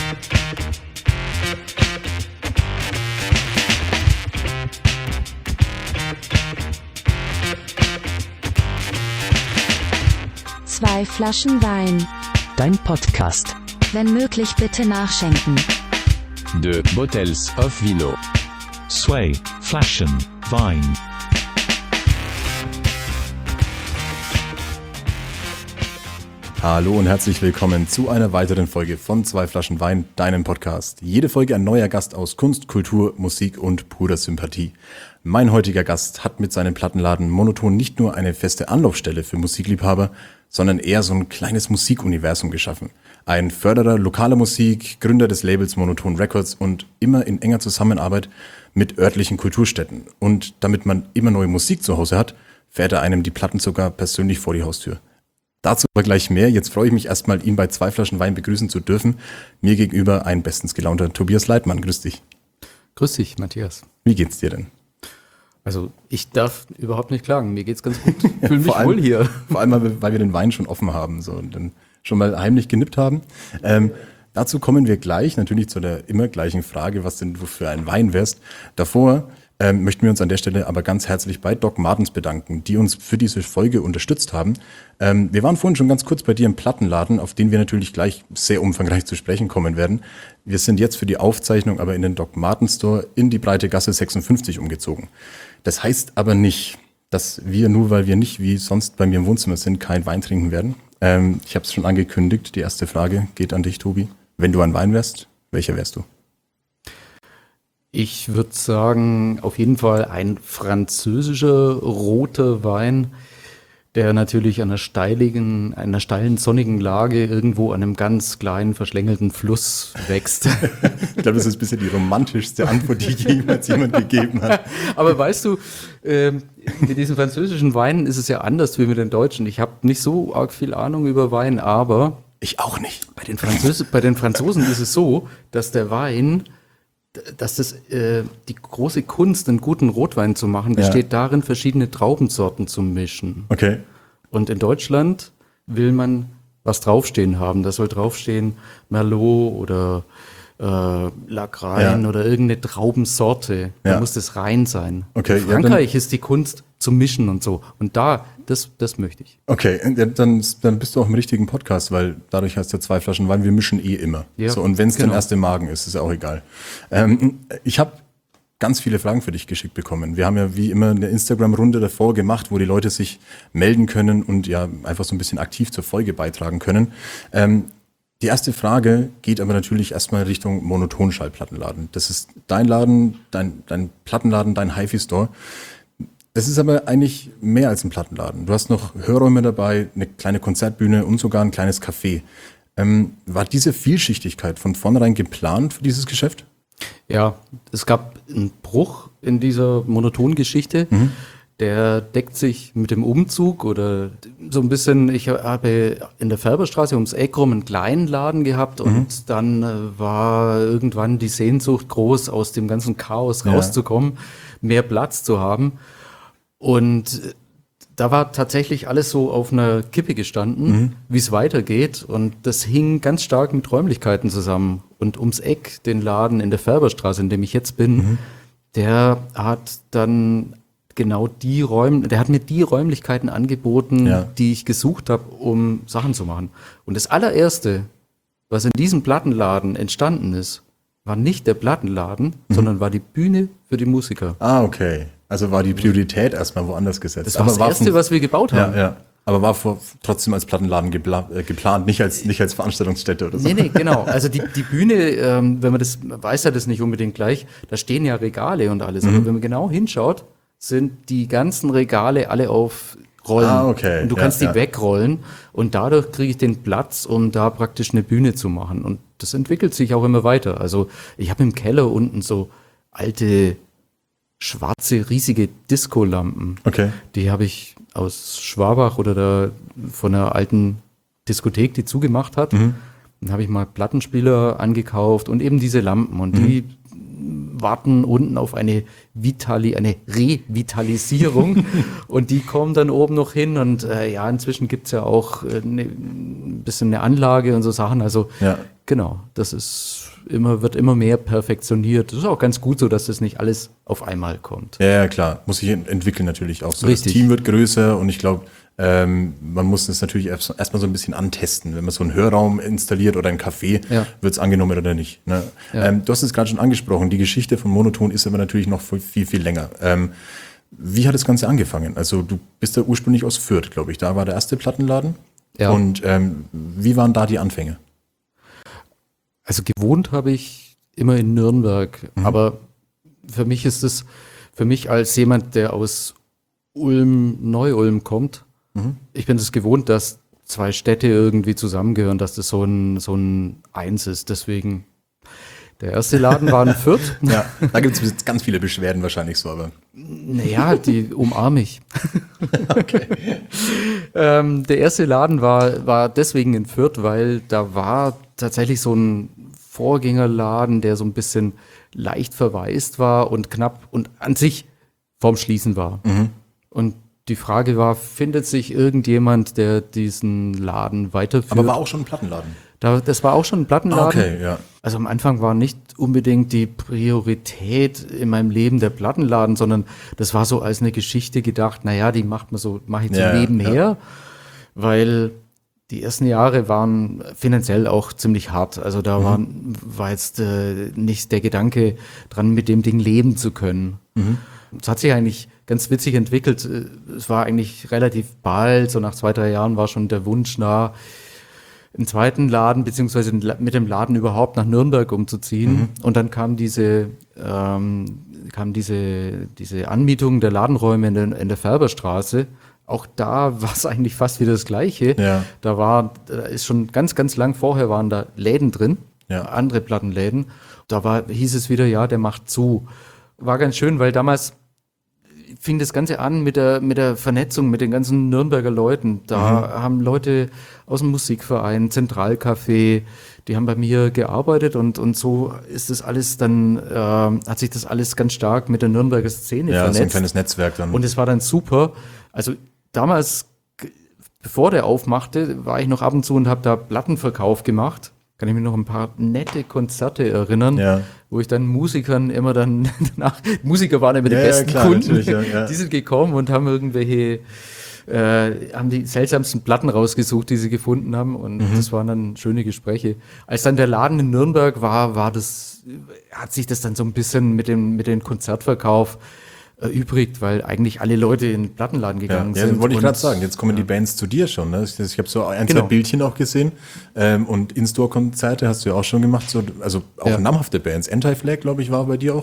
Zwei Flaschen Wein. Dein Podcast. Wenn möglich bitte nachschenken. Deux bottles of vino. Zwei Flaschen Wein. Hallo und herzlich willkommen zu einer weiteren Folge von Zwei Flaschen Wein, deinem Podcast. Jede Folge ein neuer Gast aus Kunst, Kultur, Musik und purer Sympathie. Mein heutiger Gast hat mit seinem Plattenladen Monoton nicht nur eine feste Anlaufstelle für Musikliebhaber, sondern eher so ein kleines Musikuniversum geschaffen. Ein Förderer lokaler Musik, Gründer des Labels Monoton Records und immer in enger Zusammenarbeit mit örtlichen Kulturstätten. Und damit man immer neue Musik zu Hause hat, fährt er einem die Platten sogar persönlich vor die Haustür. Dazu aber gleich mehr. Jetzt freue ich mich erstmal, ihn bei Zwei Flaschen Wein begrüßen zu dürfen. Mir gegenüber ein bestens gelaunter Tobias Leitmann. Grüß dich. Grüß dich, Matthias. Wie geht's dir denn? Also ich darf überhaupt nicht klagen. Mir geht's ganz gut. Ich fühle mich wohl hier. Vor allem, weil wir den Wein schon offen haben so, und dann schon mal heimlich genippt haben. Dazu kommen wir gleich, natürlich zu der immer gleichen Frage, was denn du für ein Wein wärst. Davor möchten wir uns an der Stelle aber ganz herzlich bei Doc Martens bedanken, die uns für diese Folge unterstützt haben. Wir waren vorhin schon ganz kurz bei dir im Plattenladen, auf den wir natürlich gleich sehr umfangreich zu sprechen kommen werden. Wir sind jetzt für die Aufzeichnung aber in den Doc Martens Store in die Breite Gasse 56 umgezogen. Das heißt aber nicht, dass wir, nur weil wir nicht wie sonst bei mir im Wohnzimmer sind, keinen Wein trinken werden. Ich habe es schon angekündigt, die erste Frage geht an dich, Tobi. Wenn du ein Wein wärst, welcher wärst du? Ich würde sagen, auf jeden Fall ein französischer roter Wein, der natürlich an einer steilen, sonnigen Lage irgendwo an einem ganz kleinen, verschlängelten Fluss wächst. Ich glaube, das ist ein bisschen die romantischste Antwort, die jemals jemand gegeben hat. Aber weißt du, mit diesen französischen Weinen ist es ja anders wie mit den deutschen. Ich habe nicht so arg viel Ahnung über Wein, aber ich auch nicht. Bei den Franzosen ist es so, dass der Wein, dass das die große Kunst, einen guten Rotwein zu machen, besteht darin, verschiedene Traubensorten zu mischen. Okay. Und in Deutschland will man was draufstehen haben. Da soll draufstehen Merlot oder Lagrein oder irgendeine Traubensorte. Da muss das rein sein. Okay. In Frankreich ist die Kunst zu mischen und so. Und das möchte ich. Okay, dann bist du auch im richtigen Podcast, weil dadurch heißt ja Zwei Flaschen Wein, wir mischen immer. Ja, so, und wenn es dann erst im Magen ist ja auch egal. Ich habe ganz viele Fragen für dich geschickt bekommen. Wir haben ja wie immer eine Instagram-Runde davor gemacht, wo die Leute sich melden können und ja einfach so ein bisschen aktiv zur Folge beitragen können. Die erste Frage geht aber natürlich erstmal Richtung Monotonschallplattenladen. Das ist dein Laden, dein Plattenladen, dein HiFi-Store. Das ist aber eigentlich mehr als ein Plattenladen. Du hast noch Hörräume dabei, eine kleine Konzertbühne und sogar ein kleines Café. War diese Vielschichtigkeit von vornherein geplant für dieses Geschäft? Ja, es gab einen Bruch in dieser Monotongeschichte. Der deckt sich mit dem Umzug oder so ein bisschen. Ich habe in der Färberstraße ums Eck rum einen kleinen Laden gehabt und dann war irgendwann die Sehnsucht groß, aus dem ganzen Chaos rauszukommen, mehr Platz zu haben. Und da war tatsächlich alles so auf einer Kippe gestanden, wie es weitergeht. Und das hing ganz stark mit Räumlichkeiten zusammen. Und ums Eck, den Laden in der Färberstraße, in dem ich jetzt bin, der hat dann der hat mir die Räumlichkeiten angeboten, die ich gesucht habe, um Sachen zu machen. Und das allererste, was in diesem Plattenladen entstanden ist, war nicht der Plattenladen, sondern war die Bühne für die Musiker. Ah, okay. Also war die Priorität erstmal woanders gesetzt. Das war das Erste, was wir gebaut haben. Ja. Aber war trotzdem als Plattenladen geplant, nicht als Veranstaltungsstätte oder so. Nee, genau. Also die Bühne, wenn man das, weiß ja das nicht unbedingt gleich, da stehen ja Regale und alles. Aber wenn man genau hinschaut, sind die ganzen Regale alle auf Rollen. Ah, okay. Und du kannst die wegrollen und dadurch kriege ich den Platz, um da praktisch eine Bühne zu machen. Und das entwickelt sich auch immer weiter. Also ich habe im Keller unten so alte, schwarze, riesige Disco-Lampen. Okay. Die habe ich aus Schwabach oder da von einer alten Diskothek, die zugemacht hat. Dann habe ich mal Plattenspieler angekauft und eben diese Lampen. Und die warten unten auf eine Revitalisierung und die kommen dann oben noch hin und inzwischen gibt's ja auch ein bisschen eine Anlage und so Sachen, also genau, das wird immer mehr perfektioniert. Das ist auch ganz gut so, dass das nicht alles auf einmal kommt. Ja, klar, muss sich entwickeln natürlich auch so. Richtig. Das Team wird größer und ich glaube, man muss es natürlich erstmal so ein bisschen antesten. Wenn man so einen Hörraum installiert oder ein Café, wird es angenommen oder nicht. Ne? Ja. Du hast es gerade schon angesprochen, die Geschichte von Monoton ist aber natürlich noch viel, viel länger. Wie hat das Ganze angefangen? Also du bist ja ursprünglich aus Fürth, glaube ich. Da war der erste Plattenladen. Ja. Und wie waren da die Anfänge? Also gewohnt habe ich immer in Nürnberg, aber für mich als jemand, der aus Neu-Ulm kommt, ich bin es gewohnt, dass zwei Städte irgendwie zusammengehören, dass das so ein Eins ist. Deswegen, der erste Laden war in Fürth. Ja, da gibt es ganz viele Beschwerden wahrscheinlich so, aber. Naja, die umarme ich. Okay. Der erste Laden war deswegen in Fürth, weil da war tatsächlich so ein Vorgängerladen, der so ein bisschen leicht verwaist war und knapp und an sich vorm Schließen war. Und die Frage war, findet sich irgendjemand, der diesen Laden weiterführt? Aber war auch schon ein Plattenladen? Das war auch schon ein Plattenladen. Okay, ja. Also am Anfang war nicht unbedingt die Priorität in meinem Leben der Plattenladen, sondern das war so als eine Geschichte gedacht, naja, die mache ich so nebenher, weil die ersten Jahre waren finanziell auch ziemlich hart. Also da war jetzt nicht der Gedanke dran, mit dem Ding leben zu können. Es hat sich eigentlich ganz witzig entwickelt. Es war eigentlich relativ bald, so nach 2-3 Jahren war schon der Wunsch nah, einen zweiten Laden, beziehungsweise mit dem Laden überhaupt nach Nürnberg umzuziehen. Und dann kam diese Anmietung der Ladenräume in der Färberstraße. Auch da war es eigentlich fast wieder das Gleiche. Ja. Da ist schon ganz, ganz lang vorher waren da Läden drin, andere Plattenläden. Hieß es wieder, ja, der macht zu. War ganz schön, weil damals fing das Ganze an mit der Vernetzung mit den ganzen Nürnberger Leuten. Da haben Leute aus dem Musikverein, Zentralcafé, die haben bei mir gearbeitet und so ist das alles dann, hat sich das alles ganz stark mit der Nürnberger Szene vernetzt. Ja, so ein kleines Netzwerk dann. Und es war dann super. Also damals, bevor der aufmachte, war ich noch ab und zu und habe da Plattenverkauf gemacht. Kann ich mich noch ein paar nette Konzerte erinnern, wo ich dann Musikern immer dann Musiker waren immer die besten Kunden, die sind gekommen und haben irgendwelche, haben die seltsamsten Platten rausgesucht, die sie gefunden haben und das waren dann schöne Gespräche. Als dann der Laden in Nürnberg war, hat sich das dann so ein bisschen mit dem Konzertverkauf erübrigt, weil eigentlich alle Leute in den Plattenladen gegangen sind. Ja, wollte ich gerade sagen, jetzt kommen die Bands zu dir schon. Ne? Ich habe so zwei Bildchen auch gesehen und In-Store-Konzerte hast du ja auch schon gemacht, also auch namhafte Bands. Anti-Flag, glaube ich, war bei dir auch.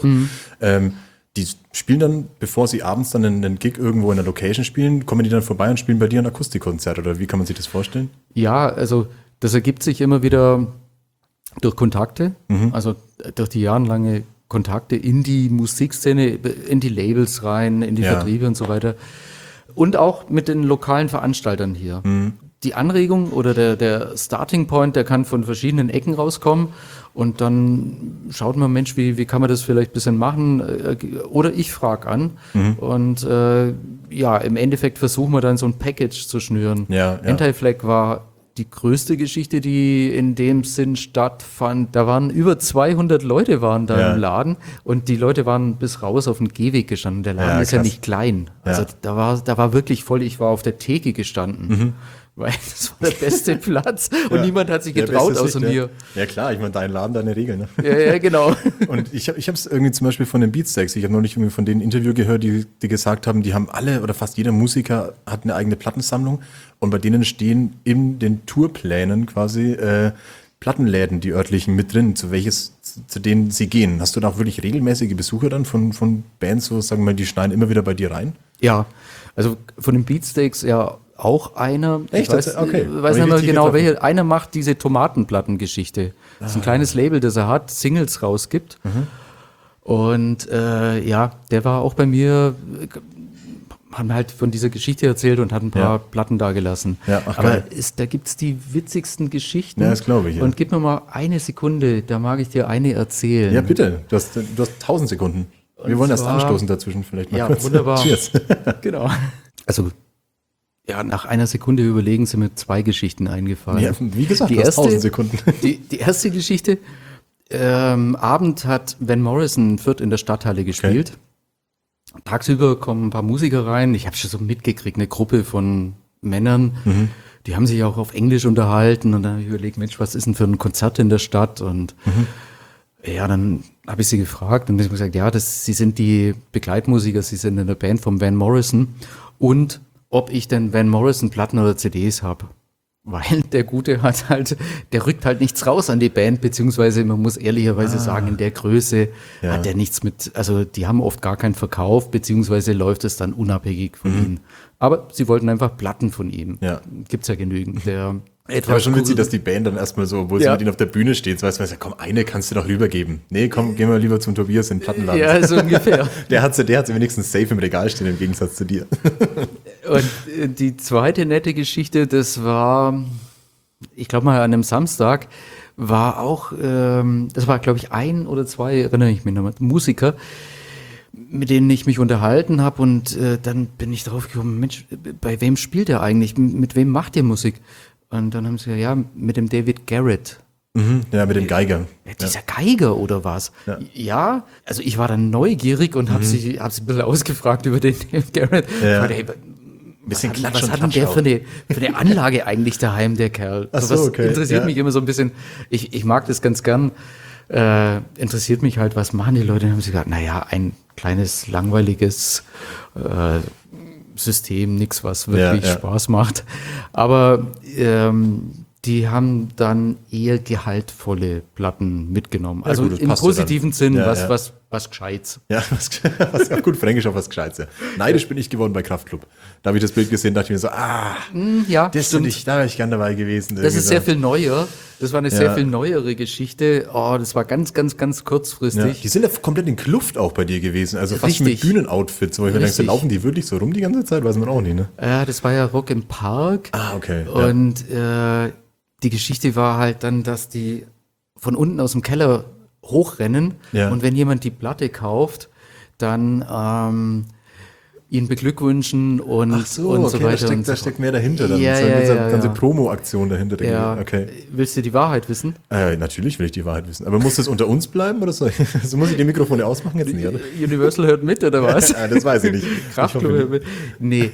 Die spielen dann, bevor sie abends dann einen Gig irgendwo in der Location spielen, kommen die dann vorbei und spielen bei dir ein Akustikkonzert oder wie kann man sich das vorstellen? Ja, also das ergibt sich immer wieder durch Kontakte, also durch die jahrelange Kontakte in die Musikszene, in die Labels rein, in die Vertriebe und so weiter. Und auch mit den lokalen Veranstaltern hier. Die Anregung oder der Starting Point, der kann von verschiedenen Ecken rauskommen. Und dann schaut man, Mensch, wie kann man das vielleicht ein bisschen machen? Oder ich frage an. Und im Endeffekt versuchen wir dann so ein Package zu schnüren. Anti-Flag war die größte Geschichte, die in dem Sinn stattfand. Da waren über 200 Leute waren da im Laden und die Leute waren bis raus auf den Gehweg gestanden. Der Laden ist ja nicht klein. Also da war wirklich voll, ich war auf der Theke gestanden. Weil das war der beste Platz und niemand hat sich getraut außer mir. Ja klar, ich meine, dein Laden, deine Regeln. Ne? Ja, genau. Und ich habe es irgendwie zum Beispiel von den Beatsteaks, ich habe neulich irgendwie von denen ein Interview gehört, die gesagt haben, die haben alle oder fast jeder Musiker hat eine eigene Plattensammlung und bei denen stehen in den Tourplänen quasi Plattenläden, die örtlichen, mit drin, zu denen sie gehen. Hast du da auch wirklich regelmäßige Besucher dann von Bands, so sagen wir mal, die schneiden immer wieder bei dir rein? Ja, also von den Beatsteaks auch einer. Echt? Ich weiß nicht mehr genau, welcher. Einer macht diese Tomatenplatten-Geschichte. Das ist ein kleines Label, das er hat, Singles rausgibt. Und der war auch bei mir, haben halt von dieser Geschichte erzählt und hat ein paar Platten dagelassen. Ja, ach, aber geil. da gibt es die witzigsten Geschichten. Ja, das glaube ich, ja. Und gib mir mal eine Sekunde, da mag ich dir eine erzählen. Ja, bitte. Du hast 1000 Sekunden. Wir wollen erst zwar- anstoßen dazwischen vielleicht mal Ja, kurz. wunderbar. Cheers. Genau. Also, ja, nach einer Sekunde überlegen sind mir 2 Geschichten eingefallen. Ja, wie gesagt, Die du hast erste- 1000 Sekunden. Die erste Geschichte, Abend hat Van Morrison Fürth in der Stadthalle gespielt. Tagsüber kommen ein paar Musiker rein. Ich habe schon so mitgekriegt, eine Gruppe von Männern, die haben sich auch auf Englisch unterhalten. Und dann habe ich überlegt, Mensch, was ist denn für ein Konzert in der Stadt? Und ja, dann habe ich sie gefragt und sie haben gesagt, ja, sie sind die Begleitmusiker, sie sind in der Band von Van Morrison. Und ob ich denn Van Morrison Platten oder CDs habe. Weil der Gute der rückt halt nichts raus an die Band, beziehungsweise man muss ehrlicherweise sagen, in der Größe hat der nichts mit, also die haben oft gar keinen Verkauf, beziehungsweise läuft es dann unabhängig von ihnen. Aber sie wollten einfach Platten von ihm. Ja. Gibt's ja genügend. Aber schon witzig, dass die Band dann erstmal so, obwohl sie mit ihnen auf der Bühne steht, so weißt du, komm, eine kannst du doch rübergeben. Nee, komm, gehen wir lieber zum Tobias in den Plattenladen. Ja, so ungefähr. Der hat sie wenigstens safe im Regal stehen, im Gegensatz zu dir. Und die zweite nette Geschichte, das war, ich glaube mal an einem Samstag, war auch, das war glaube ich 1 oder 2, erinnere ich mich noch mal, Musiker, mit denen ich mich unterhalten habe und dann bin ich drauf gekommen, Mensch, bei wem spielt er eigentlich, mit wem macht ihr Musik? Und dann haben sie gesagt, ja, mit dem David Garrett. Ja, mit dem Geiger. Ja, dieser Geiger oder was? Ja, also ich war dann neugierig und habe sie ein bisschen ausgefragt über den David Garrett. Ja. Aber Bisschen Klatsch was und hat denn der Klatsch für eine Anlage eigentlich daheim, der Kerl? Ach so, Was okay, interessiert ja. mich immer so ein bisschen. Ich mag das ganz gern. Interessiert mich halt, was machen die Leute? Dann haben sie gesagt, naja, ein kleines, langweiliges System, nichts, was wirklich Spaß macht. Aber die haben dann eher gehaltvolle Platten mitgenommen. Ja, Also gut, das im passt ja positiven dann. Sinn, Ja, was Gescheites. Ja, was auf gut Fränkisch auf was Gescheites. Ja. Neidisch bin ich geworden bei Kraftklub. Da habe ich das Bild gesehen, dachte ich mir so, Ja, das stimmt. da wäre ich gern dabei gewesen. Das ist sehr viel neuer. Das war eine sehr viel neuere Geschichte. Oh, das war ganz, ganz, ganz kurzfristig. Ja, die sind ja komplett in Kluft auch bei dir gewesen. Also fast Richtig. mit Bühnenoutfits. Wo ich mir denke, Richtig. laufen die wirklich so rum die ganze Zeit? Weiß man auch nicht, ne? Ja, das war ja Rock im Park. Okay. Ja. Und die Geschichte war halt dann, dass die von unten aus dem Keller hochrennen Ja. und wenn jemand die Platte kauft, dann ihn beglückwünschen und, Ach so, und okay, so weiter. da steckt mehr dahinter. Dann. Ja, Das ist ja, eine ja, ganze ja. Promo-Aktion dahinter. Ja. Okay. Willst du die Wahrheit wissen? Natürlich will ich die Wahrheit wissen. Aber muss das unter uns bleiben oder so? Also muss ich die Mikrofone ausmachen jetzt nicht, oder? Universal hört mit, oder was? Das weiß ich nicht. Kraftklub Ich hoffe hört mit. Nee.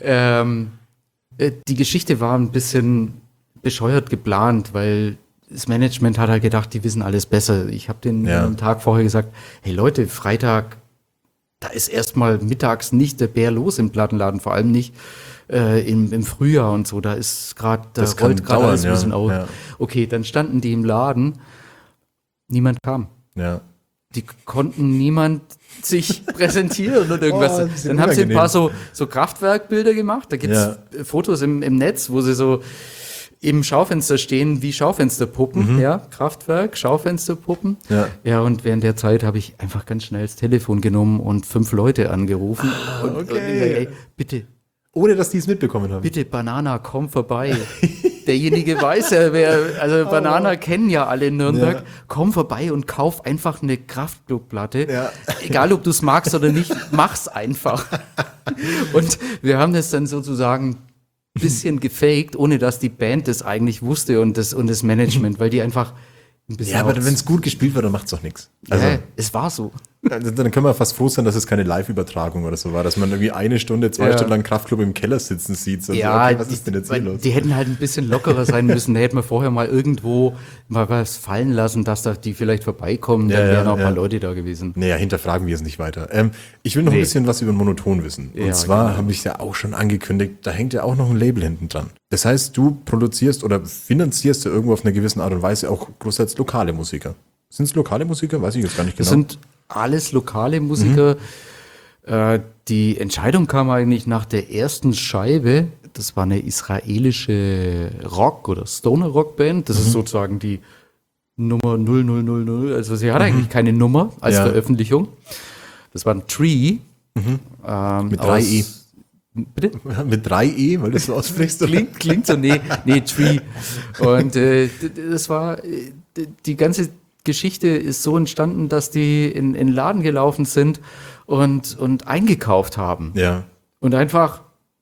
Die Geschichte war ein bisschen bescheuert geplant, weil das Management hat halt gedacht, die wissen alles besser. Ich habe den Ja. am Tag vorher gesagt, hey Leute, Freitag, da ist erstmal mittags nicht der Bär los im Plattenladen, vor allem nicht im Frühjahr und so. Da ist gerade, da Das kann rollt gerade dauern, alles ein bisschen ja. auf. Ja. Okay, dann standen die im Laden, niemand kam. Ja. Die konnten niemand sich präsentieren oder irgendwas. ein bisschen Dann haben sie ein paar unangenehm. so Kraftwerkbilder gemacht. Da gibt's Ja. Fotos im Netz, wo sie so im Schaufenster stehen wie Schaufensterpuppen. Ja, Kraftwerk, Schaufensterpuppen. Ja. Und während der Zeit habe ich einfach ganz schnell das Telefon genommen und 5 Leute angerufen. Und gesagt, ey, bitte, Ohne, dass die es mitbekommen haben. bitte, Banana, komm vorbei. Derjenige weiß ja, also Banana kennen ja alle in Nürnberg. Ja. Komm vorbei und kauf einfach eine Kraftklub-Platte. Ja. Egal, ob du es magst oder nicht, mach's einfach. Und wir haben das dann sozusagen ein bisschen gefaked, ohne dass die Band das eigentlich wusste und das Management, weil die einfach ein bisschen. Ja, aber auch- wenn es gut gespielt wird, dann macht es doch nichts. Also, ja, es war so. dann können wir fast froh sein, dass es keine Live-Übertragung oder so war, dass man irgendwie 1 Stunde, 2 Ja. Stunden lang Kraftklub im Keller sitzen sieht. So, Ja, okay, was ist denn jetzt hier weil los? die hätten halt ein bisschen lockerer sein müssen. Da hätten wir vorher mal irgendwo mal was fallen lassen, dass da die vielleicht vorbeikommen. Dann Ja, wären auch ein paar ja. Leute da gewesen. Naja, hinterfragen wir es nicht weiter. Ich will noch ein bisschen was über Monoton wissen. Und Ja, zwar genau. habe ich ja auch schon angekündigt, da hängt ja auch noch ein Label hinten dran. Das heißt, du produzierst oder finanzierst ja irgendwo auf eine gewisse Art und Weise auch großteils lokale Musiker. Sind es lokale Musiker? Weiß ich jetzt gar nicht Das genau. sind alles lokale Musiker. Die Entscheidung kam eigentlich nach der ersten Scheibe. Das war eine israelische Rock- oder Stoner-Rock-Band. Das ist sozusagen die Nummer 0000. Also sie hat eigentlich keine Nummer als Ja. Veröffentlichung. Das war ein Tree. Mit 3 E. Bitte? Mit 3E, weil du es so aussprichst? oder? Klingt so, nee, Tree. Und das war, die ganze Geschichte ist so entstanden, dass die in den Laden gelaufen sind und eingekauft haben. Ja. Und einfach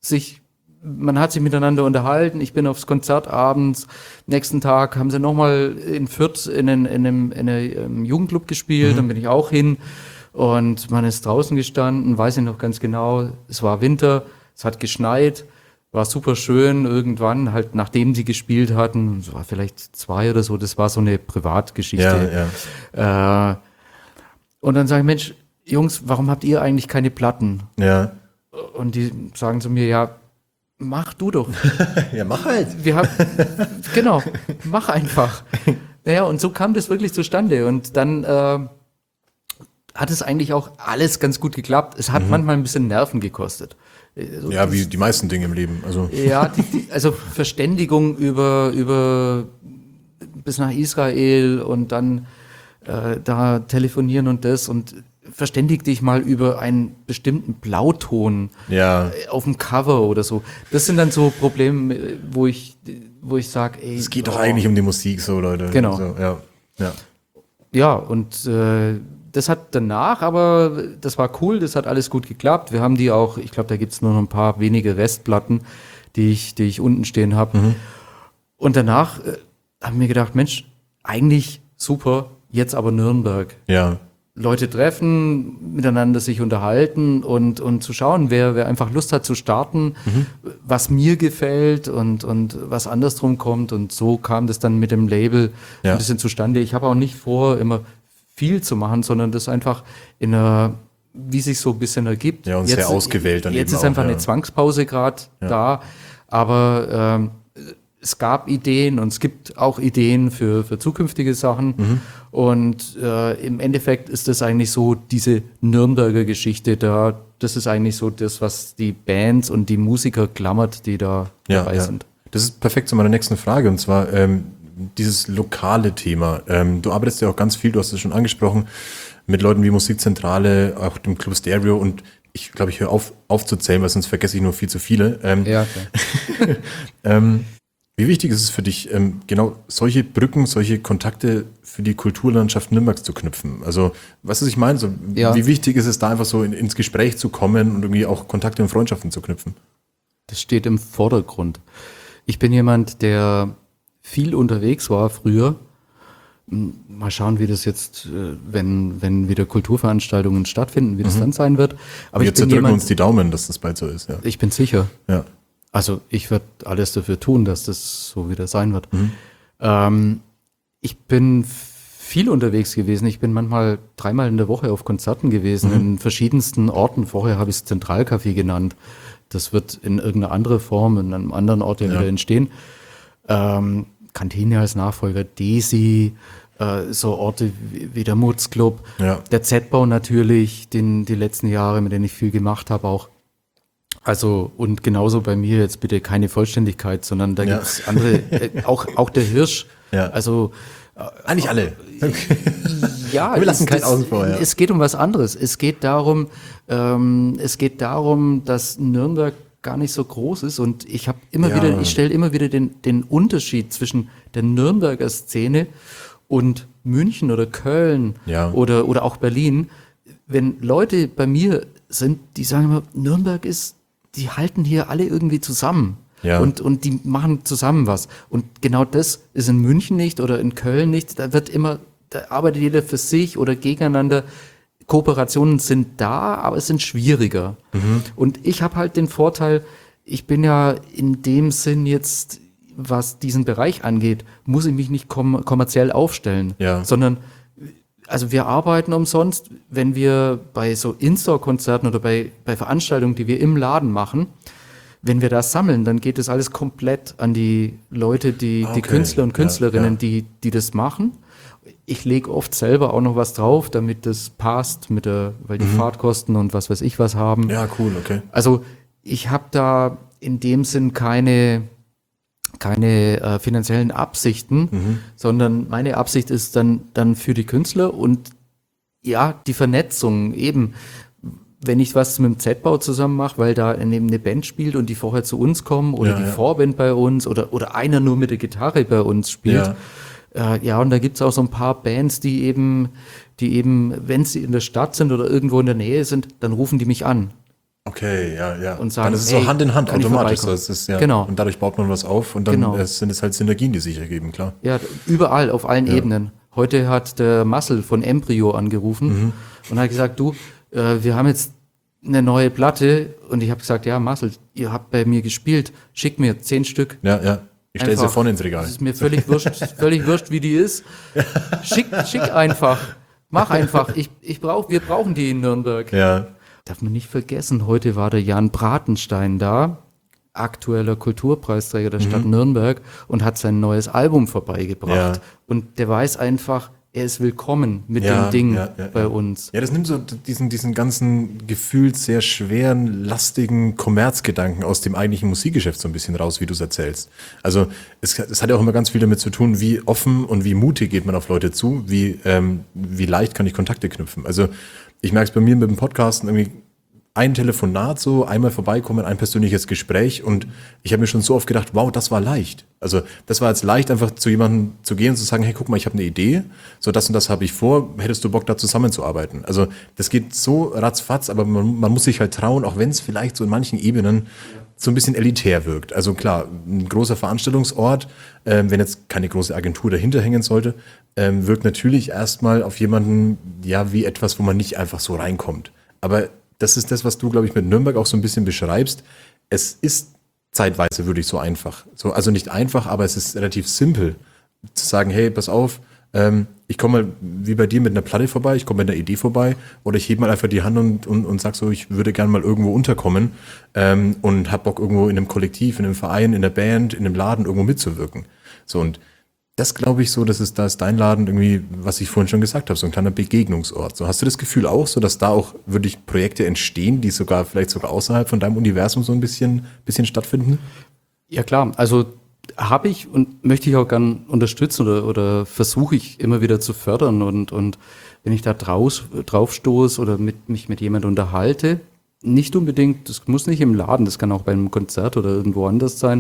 man hat sich miteinander unterhalten. Ich bin aufs Konzert abends. Nächsten Tag haben sie nochmal in Fürth in einem Jugendclub gespielt. Dann bin ich auch hin. Und man ist draußen gestanden, weiß ich noch ganz genau. Es war Winter, es hat geschneit, war super schön. Irgendwann, halt nachdem sie gespielt hatten, es war vielleicht 2 oder so, das war so eine Privatgeschichte. Ja. Und dann sage ich, Mensch, Jungs, warum habt ihr eigentlich keine Platten? Ja. Und die sagen zu mir, ja, mach du doch. Ja, mach halt. Genau, mach einfach. Naja, und so kam das wirklich zustande. Und dann hat es eigentlich auch alles ganz gut geklappt. Es hat manchmal ein bisschen Nerven gekostet. Also Ja, wie die meisten Dinge im Leben. Also. Ja, also Verständigung über bis nach Israel und dann da telefonieren und das und verständig dich mal über einen bestimmten Blauton Ja. auf dem Cover oder so. Das sind dann so Probleme, wo ich sage, ey. Es geht doch eigentlich um die Musik, so Leute. Genau. So, ja. Ja, und das hat danach, aber das war cool, das hat alles gut geklappt. Wir haben die auch, ich glaube, da gibt's nur noch ein paar wenige Restplatten, die ich unten stehen habe. Und danach habe ich mir gedacht, Mensch, eigentlich super, jetzt aber Nürnberg. Ja. Leute treffen, miteinander sich unterhalten und zu schauen, wer einfach Lust hat zu starten, was mir gefällt und was andersrum kommt. Und so kam das dann mit dem Label Ja. ein bisschen zustande. Ich habe auch nicht vor, immer viel zu machen, sondern das einfach wie sich so ein bisschen ergibt. Ja, und sehr ausgewählt dann Jetzt eben ist einfach auch, ja. eine Zwangspause gerade da, aber es gab Ideen und es gibt auch Ideen für zukünftige Sachen. Und im Endeffekt ist das eigentlich so diese Nürnberger Geschichte da. Das ist eigentlich so das, was die Bands und die Musiker klammert, die da dabei sind. Das ist perfekt zu meiner nächsten Frage, und zwar dieses lokale Thema. Du arbeitest ja auch ganz viel, du hast es schon angesprochen, mit Leuten wie Musikzentrale, auch dem Club Stereo, und ich glaube, ich höre aufzuzählen, weil sonst vergesse ich nur viel zu viele. Ja, klar. Wie wichtig ist es für dich, genau solche Brücken, solche Kontakte für die Kulturlandschaft Nürnbergs zu knüpfen? Also, weißt du, was ich meine? So, Ja. Wie wichtig ist es da einfach so ins Gespräch zu kommen und irgendwie auch Kontakte und Freundschaften zu knüpfen? Das steht im Vordergrund. Ich bin jemand, der viel unterwegs war früher. Mal schauen, wie das jetzt, wenn wieder Kulturveranstaltungen stattfinden, wie das dann sein wird. Aber Wir ich bin zerdrücken jemand, uns die Daumen, dass das bald so ist. Ja. ich bin sicher. Ja. Also ich werde alles dafür tun, dass das so wieder sein wird. Ich bin viel unterwegs gewesen. Ich bin manchmal 3-mal in der Woche auf Konzerten gewesen, in verschiedensten Orten. Vorher habe ich es Zentralcafé genannt. Das wird in irgendeiner anderen Form, in einem anderen Ort wieder entstehen. Kantine als Nachfolger, Desi, so Orte wie der Mutzclub, Ja. der Z-Bau natürlich, die letzten Jahre, mit denen ich viel gemacht habe auch. Also, und genauso bei mir jetzt bitte keine Vollständigkeit, sondern da Ja. gibt's andere, auch der Hirsch. Ja. Also, Eigentlich alle. ja, Wir lassen keinen außen vor, ja. Es geht um was anderes. Es geht darum, dass Nürnberg gar nicht so groß ist, und ich habe ich stelle immer wieder den Unterschied zwischen der Nürnberger Szene und München oder Köln Ja. oder auch Berlin. Wenn Leute bei mir sind, die sagen immer, die halten hier alle irgendwie zusammen. Ja. Und die machen zusammen was. Und genau das ist in München nicht oder in Köln nicht. Da arbeitet jeder für sich oder gegeneinander. Kooperationen sind da, aber es sind schwieriger. Und ich habe halt den Vorteil, ich bin ja in dem Sinn jetzt, was diesen Bereich angeht, muss ich mich nicht kommerziell aufstellen, Ja. sondern also wir arbeiten umsonst, wenn wir bei so In-Store-Konzerten oder bei Veranstaltungen, die wir im Laden machen, wenn wir das sammeln, dann geht das alles komplett an die Leute, die Künstler und Künstlerinnen, Ja. die das machen. Ich lege oft selber auch noch was drauf, damit das passt, weil die Fahrtkosten und was weiß ich was haben. Ja, cool, okay. Also ich habe da in dem Sinn keine finanziellen Absichten, sondern meine Absicht ist dann für die Künstler und ja, die Vernetzung eben. wenn ich was mit dem Z-Bau zusammen mache, weil da neben eine Band spielt und die vorher zu uns kommen oder Ja, die ja. Vorband bei uns oder einer nur mit der Gitarre bei uns spielt. Ja, und da gibt's auch so ein paar Bands, die eben, wenn sie in der Stadt sind oder irgendwo in der Nähe sind, dann rufen die mich an. Okay, ja. Und sagen, dann ist es hey, so Hand in Hand kann ich automatisch. So, vorbeikommen? es ist, ja, Genau. Und dadurch baut man was auf und dann Genau. sind es halt Synergien, die sich ergeben, klar. Ja, überall, auf allen Ebenen. Heute hat der Marcel von Embryo angerufen und hat gesagt, du, wir haben jetzt eine neue Platte. Und ich habe gesagt, ja, Marcel, ihr habt bei mir gespielt, schick mir 10 Stück. Ja. Ich stelle sie Einfach. vorne ins Regal. Das ist mir völlig wurscht, wie die ist. Schick einfach. Mach einfach. Wir brauchen die in Nürnberg. Ja. Darf man nicht vergessen, heute war der Jan Bratenstein da, aktueller Kulturpreisträger der Stadt Nürnberg, und hat sein neues Album vorbeigebracht. Ja. Und der weiß einfach, er ist willkommen mit Ja, dem Ding ja. bei uns. Ja, das nimmt so diesen ganzen gefühlt sehr schweren, lastigen Kommerzgedanken aus dem eigentlichen Musikgeschäft so ein bisschen raus, wie du es erzählst. Also es hat ja auch immer ganz viel damit zu tun, wie offen und wie mutig geht man auf Leute zu, wie leicht kann ich Kontakte knüpfen. Also ich merke es bei mir mit dem Podcasten irgendwie, ein Telefonat so, einmal vorbeikommen, ein persönliches Gespräch, und ich habe mir schon so oft gedacht, wow, das war leicht. Also das war jetzt leicht, einfach zu jemandem zu gehen und zu sagen, hey, guck mal, ich habe eine Idee, so das und das habe ich vor, hättest du Bock, da zusammenzuarbeiten? Also das geht so ratzfatz, aber man muss sich halt trauen, auch wenn es vielleicht so in manchen Ebenen so ein bisschen elitär wirkt. Also klar, ein großer Veranstaltungsort, wenn jetzt keine große Agentur dahinter hängen sollte, wirkt natürlich erstmal auf jemanden, ja, wie etwas, wo man nicht einfach so reinkommt. Aber das ist das, was du, glaube ich, mit Nürnberg auch so ein bisschen beschreibst. Es ist zeitweise wirklich so einfach. So, also nicht einfach, aber es ist relativ simpel zu sagen, hey, pass auf, ich komme mal wie bei dir mit einer Platte vorbei, ich komme mit einer Idee vorbei, oder ich hebe mal einfach die Hand und sag so, ich würde gerne mal irgendwo unterkommen und hab Bock, irgendwo in einem Kollektiv, in einem Verein, in der Band, in einem Laden irgendwo mitzuwirken. So, und das glaube ich so, da ist dein Laden irgendwie, was ich vorhin schon gesagt habe, so ein kleiner Begegnungsort. So, hast du das Gefühl auch so, dass da auch wirklich Projekte entstehen, die vielleicht sogar außerhalb von deinem Universum so ein bisschen stattfinden? Ja klar, also habe ich und möchte ich auch gern unterstützen oder versuche ich immer wieder zu fördern, und wenn ich da drauf stoße oder mich mit jemandem unterhalte, nicht unbedingt, das muss nicht im Laden, das kann auch bei einem Konzert oder irgendwo anders sein,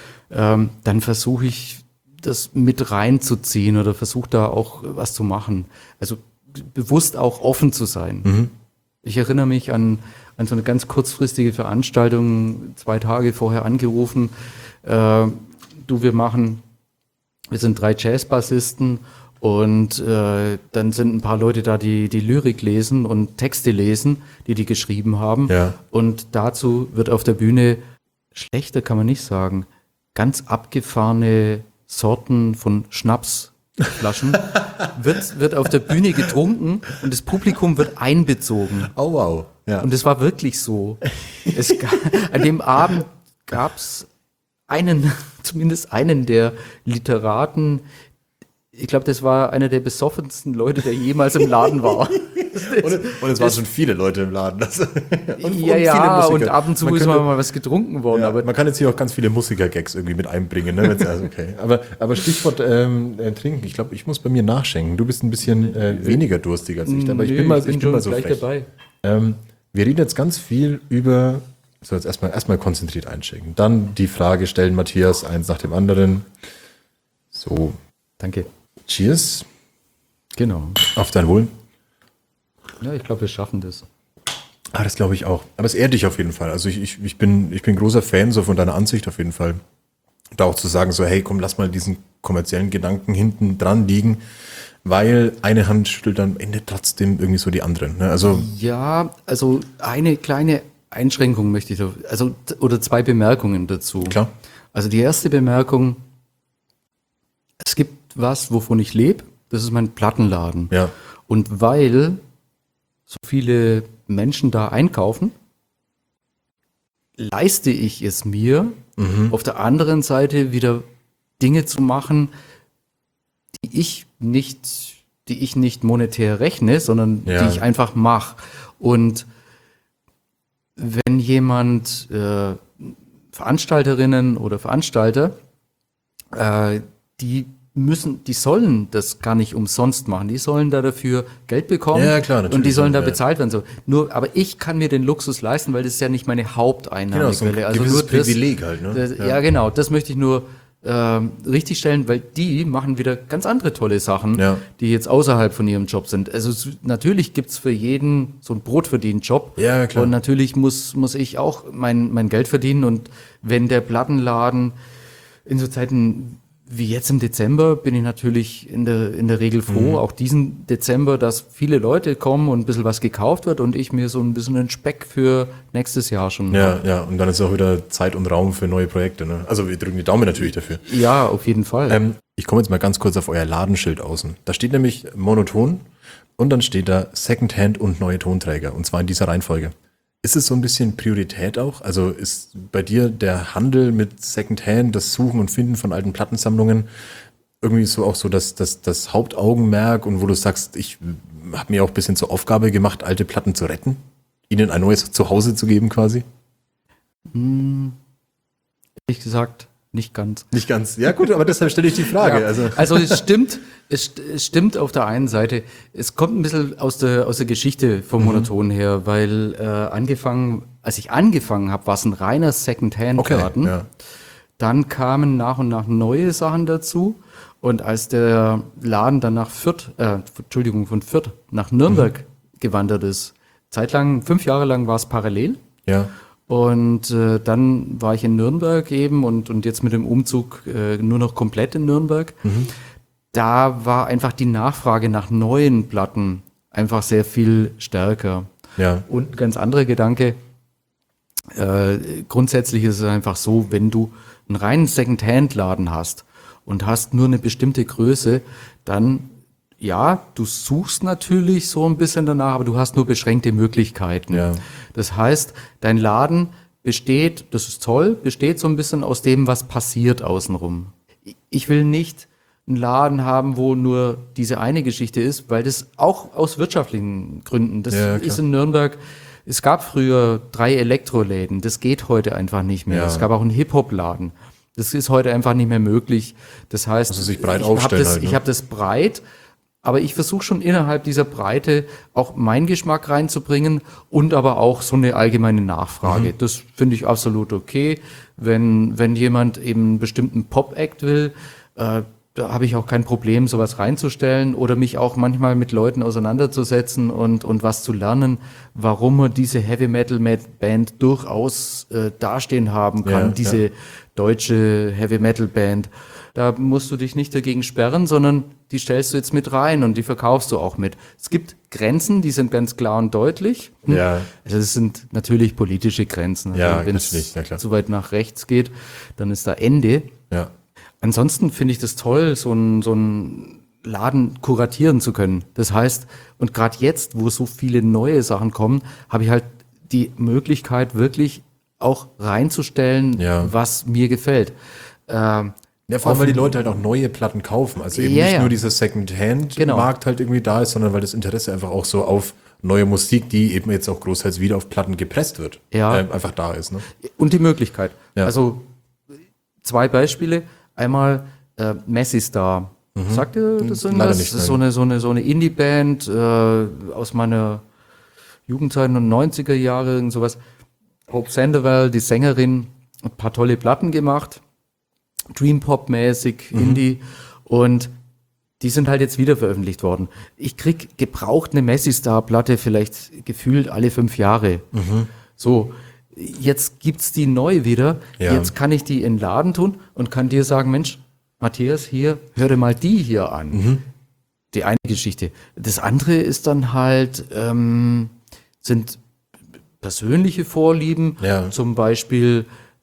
dann versuche ich das mit reinzuziehen oder versuche da auch was zu machen. Also bewusst auch offen zu sein. Ich erinnere mich an so eine ganz kurzfristige Veranstaltung, 2 Tage vorher angerufen. Wir sind 3 Jazzbassisten und dann sind ein paar Leute da, die Lyrik lesen und Texte lesen, die geschrieben haben. Ja. Und dazu wird auf der Bühne, schlechter kann man nicht sagen, ganz abgefahrene Sorten von Schnapsflaschen wird auf der Bühne getrunken und das Publikum wird einbezogen. Oh wow. Ja. Und es war wirklich so. An dem Abend gab es zumindest einen der Literaten, ich glaube, das war einer der besoffensten Leute, der jemals im Laden war. Und es waren schon viele Leute im Laden. Und Ja, viele Musiker. und ab und zu ist mal was getrunken worden. Ja, Aber man kann jetzt hier auch ganz viele Musiker-Gags irgendwie mit einbringen. Ne? Also okay. Aber Stichwort Trinken. Ich glaube, ich muss bei mir nachschenken. Du bist ein bisschen weniger durstig als ich. Aber ich bin mal so gleich frech. dabei. Wir reden jetzt ganz viel über, so jetzt erstmal konzentriert einschenken. Dann die Frage stellen, Matthias, eins nach dem anderen. So, Danke. cheers. Genau. Auf dein Wohl. Ja, ich glaube, wir schaffen das. Ah, das glaube ich auch. Aber es ehrt dich auf jeden Fall. Also ich bin großer Fan so von deiner Ansicht auf jeden Fall. Da auch zu sagen so, hey, komm, lass mal diesen kommerziellen Gedanken hinten dran liegen, weil eine Hand schüttelt am Ende trotzdem irgendwie so die andere. Ne? Also Ja, also eine kleine Einschränkung möchte ich, oder 2 Bemerkungen dazu. klar. Also die erste Bemerkung, es gibt was, wovon ich lebe, das ist mein Plattenladen. Ja. Und weil so viele Menschen da einkaufen, leiste ich es mir, auf der anderen Seite wieder Dinge zu machen, die ich nicht monetär rechne, sondern Ja. die ich einfach mache. Und wenn jemand, Veranstalterinnen oder Veranstalter, die die sollen das gar nicht umsonst machen. Die sollen da dafür Geld bekommen. Ja, klar, natürlich. Und die sollen da Ja. bezahlt werden. So. Aber ich kann mir den Luxus leisten, weil das ist ja nicht meine Haupteinnahmequelle. Genau, so ein gewisses Privileg halt, ne? Ja, genau. Das möchte ich nur richtig stellen, weil die machen wieder ganz andere tolle Sachen, Ja. die jetzt außerhalb von ihrem Job sind. Also natürlich gibt's für jeden so einen Brotverdienen-Job. Ja, klar. Und natürlich muss ich auch mein Geld verdienen. Und wenn der Plattenladen in so Zeiten wie jetzt im Dezember bin ich natürlich in der Regel froh, auch diesen Dezember, dass viele Leute kommen und ein bisschen was gekauft wird und ich mir so ein bisschen einen Speck für nächstes Jahr schon. Ja, und dann ist auch wieder Zeit und Raum für neue Projekte. Ne? Also wir drücken die Daumen natürlich dafür. Ja, auf jeden Fall. Ich komme jetzt mal ganz kurz auf euer Ladenschild außen. Da steht nämlich monoton und dann steht da Secondhand und neue Tonträger. Und zwar in dieser Reihenfolge. Ist es so ein bisschen Priorität auch? Also ist bei dir der Handel mit Secondhand, das Suchen und Finden von alten Plattensammlungen irgendwie so auch so das Hauptaugenmerk und wo du sagst, ich habe mir auch ein bisschen zur Aufgabe gemacht, alte Platten zu retten? Ihnen ein neues Zuhause zu geben quasi? Ehrlich gesagt, nicht ganz. Nicht ganz. Ja gut, aber deshalb stelle ich die Frage. Ja. Also Also es stimmt auf der einen Seite. Es kommt ein bisschen aus der Geschichte vom Monoton her, weil als ich angefangen habe, war es ein reiner Second-Hand-Laden. ja. Dann kamen nach und nach neue Sachen dazu. Und als der Laden dann von Fürth nach Nürnberg gewandert ist, zeitlang, 5 Jahre lang war es parallel. Ja. Und dann war ich in Nürnberg eben und jetzt mit dem Umzug nur noch komplett in Nürnberg. Da war einfach die Nachfrage nach neuen Platten einfach sehr viel stärker. Ja. Und ganz anderer Gedanke, grundsätzlich ist es einfach so, wenn du einen reinen Second-Hand-Laden hast und hast nur eine bestimmte Größe, dann ja, du suchst natürlich so ein bisschen danach, aber du hast nur beschränkte Möglichkeiten. Ja. Das heißt, dein Laden besteht, das ist toll, besteht so ein bisschen aus dem, was passiert außenrum. Ich will nicht einen Laden haben, wo nur diese eine Geschichte ist, weil das auch aus wirtschaftlichen Gründen, das Ja, klar. ist in Nürnberg, es gab früher 3 Elektroläden, das geht heute einfach nicht mehr. Ja. Es gab auch einen Hip-Hop-Laden. Das ist heute einfach nicht mehr möglich. Das heißt, Also sich breit aufstellen halt, ne? Ich habe das breit, aber ich versuche schon innerhalb dieser Breite auch meinen Geschmack reinzubringen und aber auch so eine allgemeine Nachfrage. Das finde ich absolut okay. Wenn jemand eben einen bestimmten Pop-Act will, da habe ich auch kein Problem, sowas reinzustellen oder mich auch manchmal mit Leuten auseinanderzusetzen und was zu lernen, warum man diese Heavy-Metal-Band durchaus dastehen haben kann, Ja, diese deutsche Heavy-Metal-Band. Da musst du dich nicht dagegen sperren, sondern die stellst du jetzt mit rein und die verkaufst du auch mit. Es gibt Grenzen, die sind ganz klar und deutlich. Ja. Also es sind natürlich politische Grenzen. Also Ja, wenn natürlich, es ja klar. zu weit nach rechts geht, dann ist da Ende. Ja. Ansonsten finde ich das toll, so einen Laden kuratieren zu können. Das heißt, und gerade jetzt, wo so viele neue Sachen kommen, habe ich halt die Möglichkeit, wirklich auch reinzustellen, Ja. was mir gefällt. Ja, vor allem, weil die Leute halt auch neue Platten kaufen. Also eben Ja, nicht ja. nur dieser Second-Hand-Markt halt irgendwie da ist, sondern weil das Interesse einfach auch so auf neue Musik, die eben jetzt auch großteils wieder auf Platten gepresst wird, Ja. einfach da ist. Ne? Und die Möglichkeit. Ja. Also 2 Beispiele. Einmal Messi Star. Sagt ihr das Leider irgendwas? nicht, Das ist so eine Indie-Band aus meiner Jugendzeit und 90er Jahre, irgend sowas. Hope Sandoval, die Sängerin, ein paar tolle Platten gemacht. Dream Pop-mäßig, Indie. Und die sind halt jetzt wieder veröffentlicht worden. Ich krieg gebraucht eine Messi Star-Platte vielleicht gefühlt alle 5 Jahre. So, jetzt gibt's die neu wieder. Ja. Jetzt kann ich die in den Laden tun und kann dir sagen, Mensch, Matthias, hier, hör dir mal die hier an. Die eine Geschichte. Das andere ist dann halt, sind persönliche Vorlieben, Ja. zum Beispiel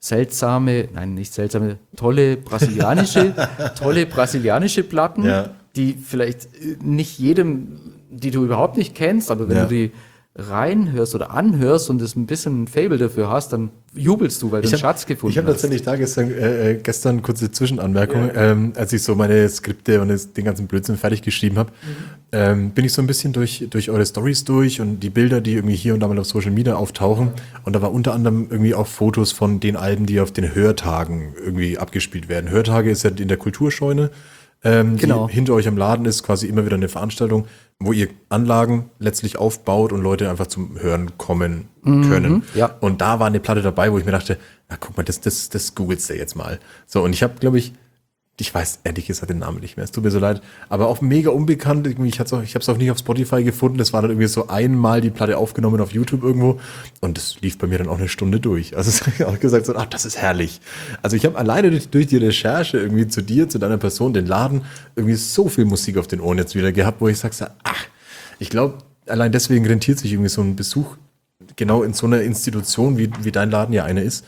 tolle brasilianische Platten, Ja. die vielleicht nicht jedem, die du überhaupt nicht kennst, aber wenn Ja. du die reinhörst oder anhörst und es ein bisschen ein Faible dafür hast, dann jubelst du, weil du einen Schatz gefunden Ich habe hast. tatsächlich da gestern kurze Zwischenanmerkung, als ich so meine Skripte und den ganzen Blödsinn fertig geschrieben habe, bin ich so ein bisschen durch eure Stories durch und die Bilder, die irgendwie hier und da mal auf Social Media auftauchen. Und da war unter anderem irgendwie auch Fotos von den Alben, die auf den Hörtagen irgendwie abgespielt werden. Hörtage ist ja in der Kulturscheune Genau. die hinter euch im Laden ist, quasi immer wieder eine Veranstaltung, wo ihr Anlagen letztlich aufbaut und Leute einfach zum Hören kommen können. ja. Und da war eine Platte dabei, wo ich mir dachte, na guck mal, das googelst du jetzt mal. So, und ich habe, glaube ich weiß ehrlich gesagt den Namen nicht mehr, es tut mir so leid, aber auch mega unbekannt, ich habe es auch nicht auf Spotify gefunden, das war dann irgendwie so einmal die Platte aufgenommen auf YouTube irgendwo und das lief bei mir dann auch eine Stunde durch. Also das habe ich auch gesagt, so, ach, das ist herrlich. Also ich habe alleine durch die Recherche irgendwie zu dir, zu deiner Person, den Laden, irgendwie so viel Musik auf den Ohren jetzt wieder gehabt, wo ich sage, ach, ich glaube, allein deswegen rentiert sich irgendwie so ein Besuch genau in so einer Institution, wie dein Laden ja eine ist,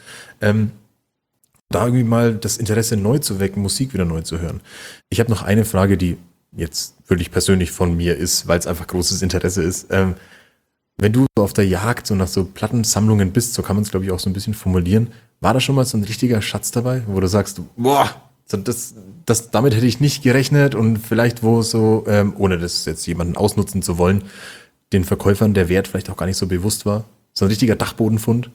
da irgendwie mal das Interesse neu zu wecken, Musik wieder neu zu hören. Ich habe noch eine Frage, die jetzt wirklich persönlich von mir ist, weil es einfach großes Interesse ist. Wenn du so auf der Jagd so nach so Plattensammlungen bist, so kann man es glaube ich auch so ein bisschen formulieren, war da schon mal so ein richtiger Schatz dabei, wo du sagst, boah, so damit hätte ich nicht gerechnet und vielleicht wo so, ohne das jetzt jemanden ausnutzen zu wollen, den Verkäufern der Wert vielleicht auch gar nicht so bewusst war? So ein richtiger Dachbodenfund?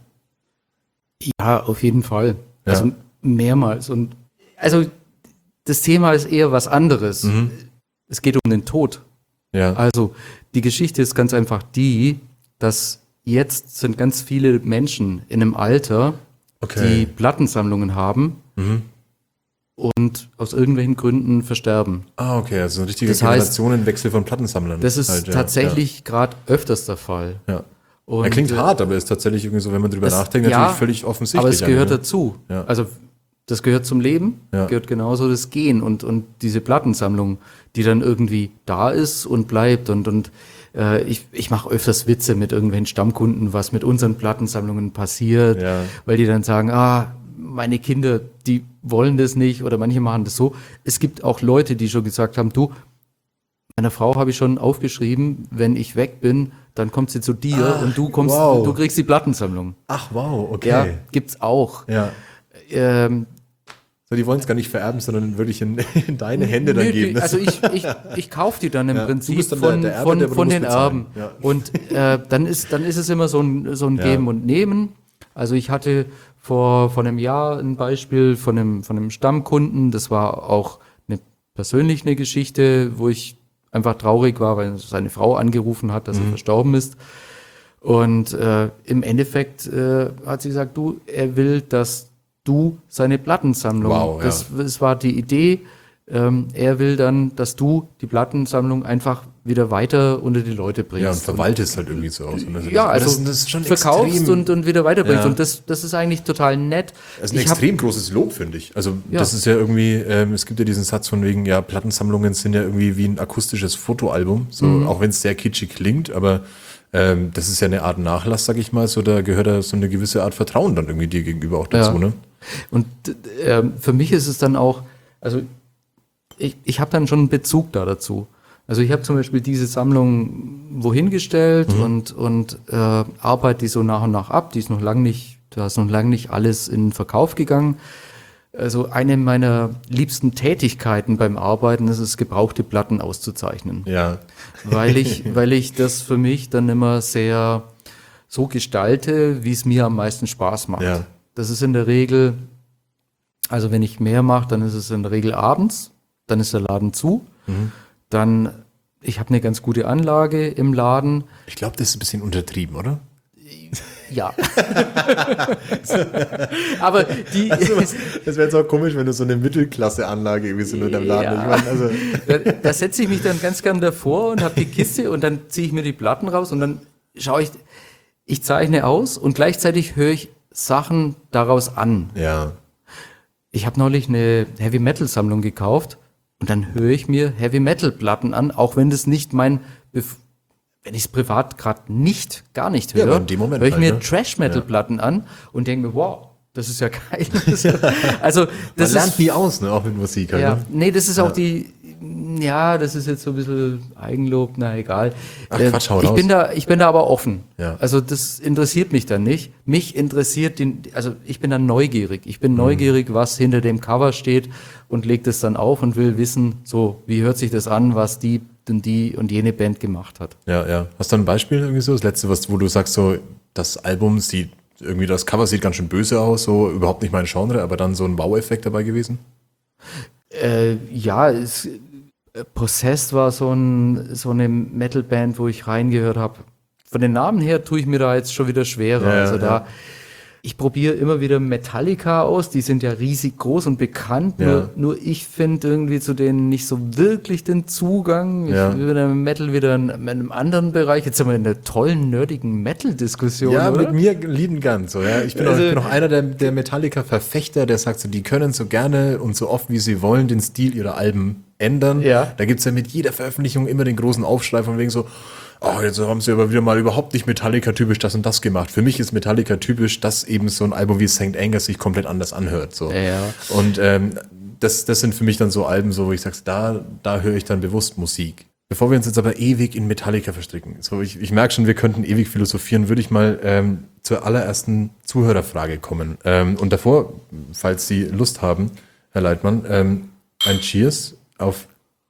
Ja, auf jeden Fall. Ja. Also mehrmals. Und also das Thema ist eher was anderes. Es geht um den Tod. Ja. Also die Geschichte ist ganz einfach die, dass jetzt sind ganz viele Menschen in einem Alter, die Plattensammlungen haben und aus irgendwelchen Gründen versterben. Ah, okay, also ein richtiger Das heißt, Generationenwechsel von Plattensammlern. Das ist halt, ja. tatsächlich gerade öfters der Fall. Ja. Und, Er klingt hart, aber ist tatsächlich irgendwie so, wenn man drüber nachdenkt, natürlich völlig offensichtlich. Aber es gehört eigentlich, ne? dazu. Ja. Also das gehört zum Leben, Ja. gehört genauso das Gehen und diese Plattensammlung, die dann irgendwie da ist und bleibt. Und ich mache öfters Witze mit irgendwelchen Stammkunden, was mit unseren Plattensammlungen passiert, Ja. weil die dann sagen, meine Kinder, die wollen das nicht oder manche machen das so. Es gibt auch Leute, die schon gesagt haben, du, meiner Frau habe ich schon aufgeschrieben, wenn ich weg bin, dann kommt sie zu dir und du kommst, wow. du kriegst die Plattensammlung. Ach, wow, okay. Ja, gibt's auch. Ja. So, die wollen es gar nicht vererben, sondern wirklich in deine Hände dann geben. Also ich kaufe die dann im Ja, du Prinzip bist dann der Erbe, der von muss den bezahlen. Erben. Ja. Und dann ist es immer so ein Geben und Nehmen. Also ich hatte vor einem Jahr ein Beispiel von einem Stammkunden, das war auch persönlich eine Geschichte, wo ich einfach traurig war, weil seine Frau angerufen hat, dass er verstorben ist. Und im Endeffekt hat sie gesagt, er will, dass du seine Plattensammlung, Wow, ja. das war die Idee, er will dann, dass du die Plattensammlung einfach wieder weiter unter die Leute bringst. Ja, und verwaltest halt irgendwie so aus. Und Ja, also das ist schon verkaufst extrem, und wieder weiterbringst. Ja. Und das ist eigentlich total nett. das ist ein Ich hab- extrem großes Lob, finde ich. Also Ja. das ist ja irgendwie, es gibt ja diesen Satz von wegen, ja, Plattensammlungen sind ja irgendwie wie ein akustisches Fotoalbum, so auch wenn es sehr kitschig klingt, aber das ist ja eine Art Nachlass, sag ich mal, so da gehört da so eine gewisse Art Vertrauen dann irgendwie dir gegenüber auch dazu, Ja. ne? Und für mich ist es dann auch, also ich habe dann schon einen Bezug dazu. Also ich habe zum Beispiel diese Sammlung wohin gestellt und arbeite die so nach und nach ab. Da ist noch lang nicht alles in den Verkauf gegangen. Also eine meiner liebsten Tätigkeiten beim Arbeiten ist es, gebrauchte Platten auszuzeichnen. Ja. Weil ich das für mich dann immer sehr so gestalte, wie es mir am meisten Spaß macht. Ja. Das ist in der Regel, also wenn ich mehr mache, dann ist es in der Regel abends, dann ist der Laden zu, dann, ich habe eine ganz gute Anlage im Laden. Ich glaube, das ist ein bisschen untertrieben, oder? Ja. Aber die, Das wäre jetzt auch komisch, wenn du so eine Mittelklasse-Anlage irgendwie so in deinem Laden. Ja. Ich meine, also, da setze ich mich dann ganz gern davor und habe die Kiste und dann ziehe ich mir die Platten raus und dann schaue ich zeichne aus und gleichzeitig höre ich Sachen daraus an. ja. Ich habe neulich eine Heavy-Metal-Sammlung gekauft und dann höre ich mir Heavy-Metal-Platten an, auch wenn das nicht wenn ich es privat gerade gar nicht höre, aber in dem Moment höre ich halt, mir ne? Trash-Metal-Platten an und denke mir, wow, das ist ja geil. Also Man das lernt ist nie aus, ne? Auch mit Musik halt, ja, ne? nee, das ist auch das ist jetzt so ein bisschen Eigenlob, na egal. Ach, Quatsch, hau ich raus. bin da aber offen. Ja. Also das interessiert mich dann nicht. Mich interessiert also ich bin dann neugierig. Ich bin neugierig, was hinter dem Cover steht und leg das dann auf und will wissen, so, wie hört sich das an, was die und jene Band gemacht hat. Ja, ja. Hast du ein Beispiel irgendwie so? Das letzte, wo du sagst, so, das Album das Cover sieht ganz schön böse aus, so überhaupt nicht mein Genre, aber dann so ein Wow-Effekt dabei gewesen? Possessed war so eine Metal-Band, wo ich reingehört habe. Von den Namen her tue ich mir da jetzt schon wieder schwerer. Ich probiere immer wieder Metallica aus, die sind ja riesig groß und bekannt, nur ich finde irgendwie zu denen nicht so wirklich den Zugang. Ich will den Metal wieder in einem anderen Bereich. Jetzt sind wir in der tollen, nerdigen Metal-Diskussion, Ja, oder? mit mir lieben ganz so. Ja. Ich bin auch einer der Metallica-Verfechter, der sagt so, die können so gerne und so oft wie sie wollen den Stil ihrer Alben ändern. Ja. Da gibt's ja mit jeder Veröffentlichung immer den großen Aufschrei von wegen so, jetzt haben sie aber wieder mal überhaupt nicht Metallica-typisch das und das gemacht. Für mich ist Metallica-typisch, dass eben so ein Album wie St. Angus sich komplett anders anhört. So. Ja. Und das sind für mich dann so Alben, so wo ich sage, da höre ich dann bewusst Musik. Bevor wir uns jetzt aber ewig in Metallica verstricken, so ich merke schon, wir könnten ewig philosophieren, würde ich mal zur allerersten Zuhörerfrage kommen. Und davor, falls Sie Lust haben, Herr Leitmann, ein Cheers auf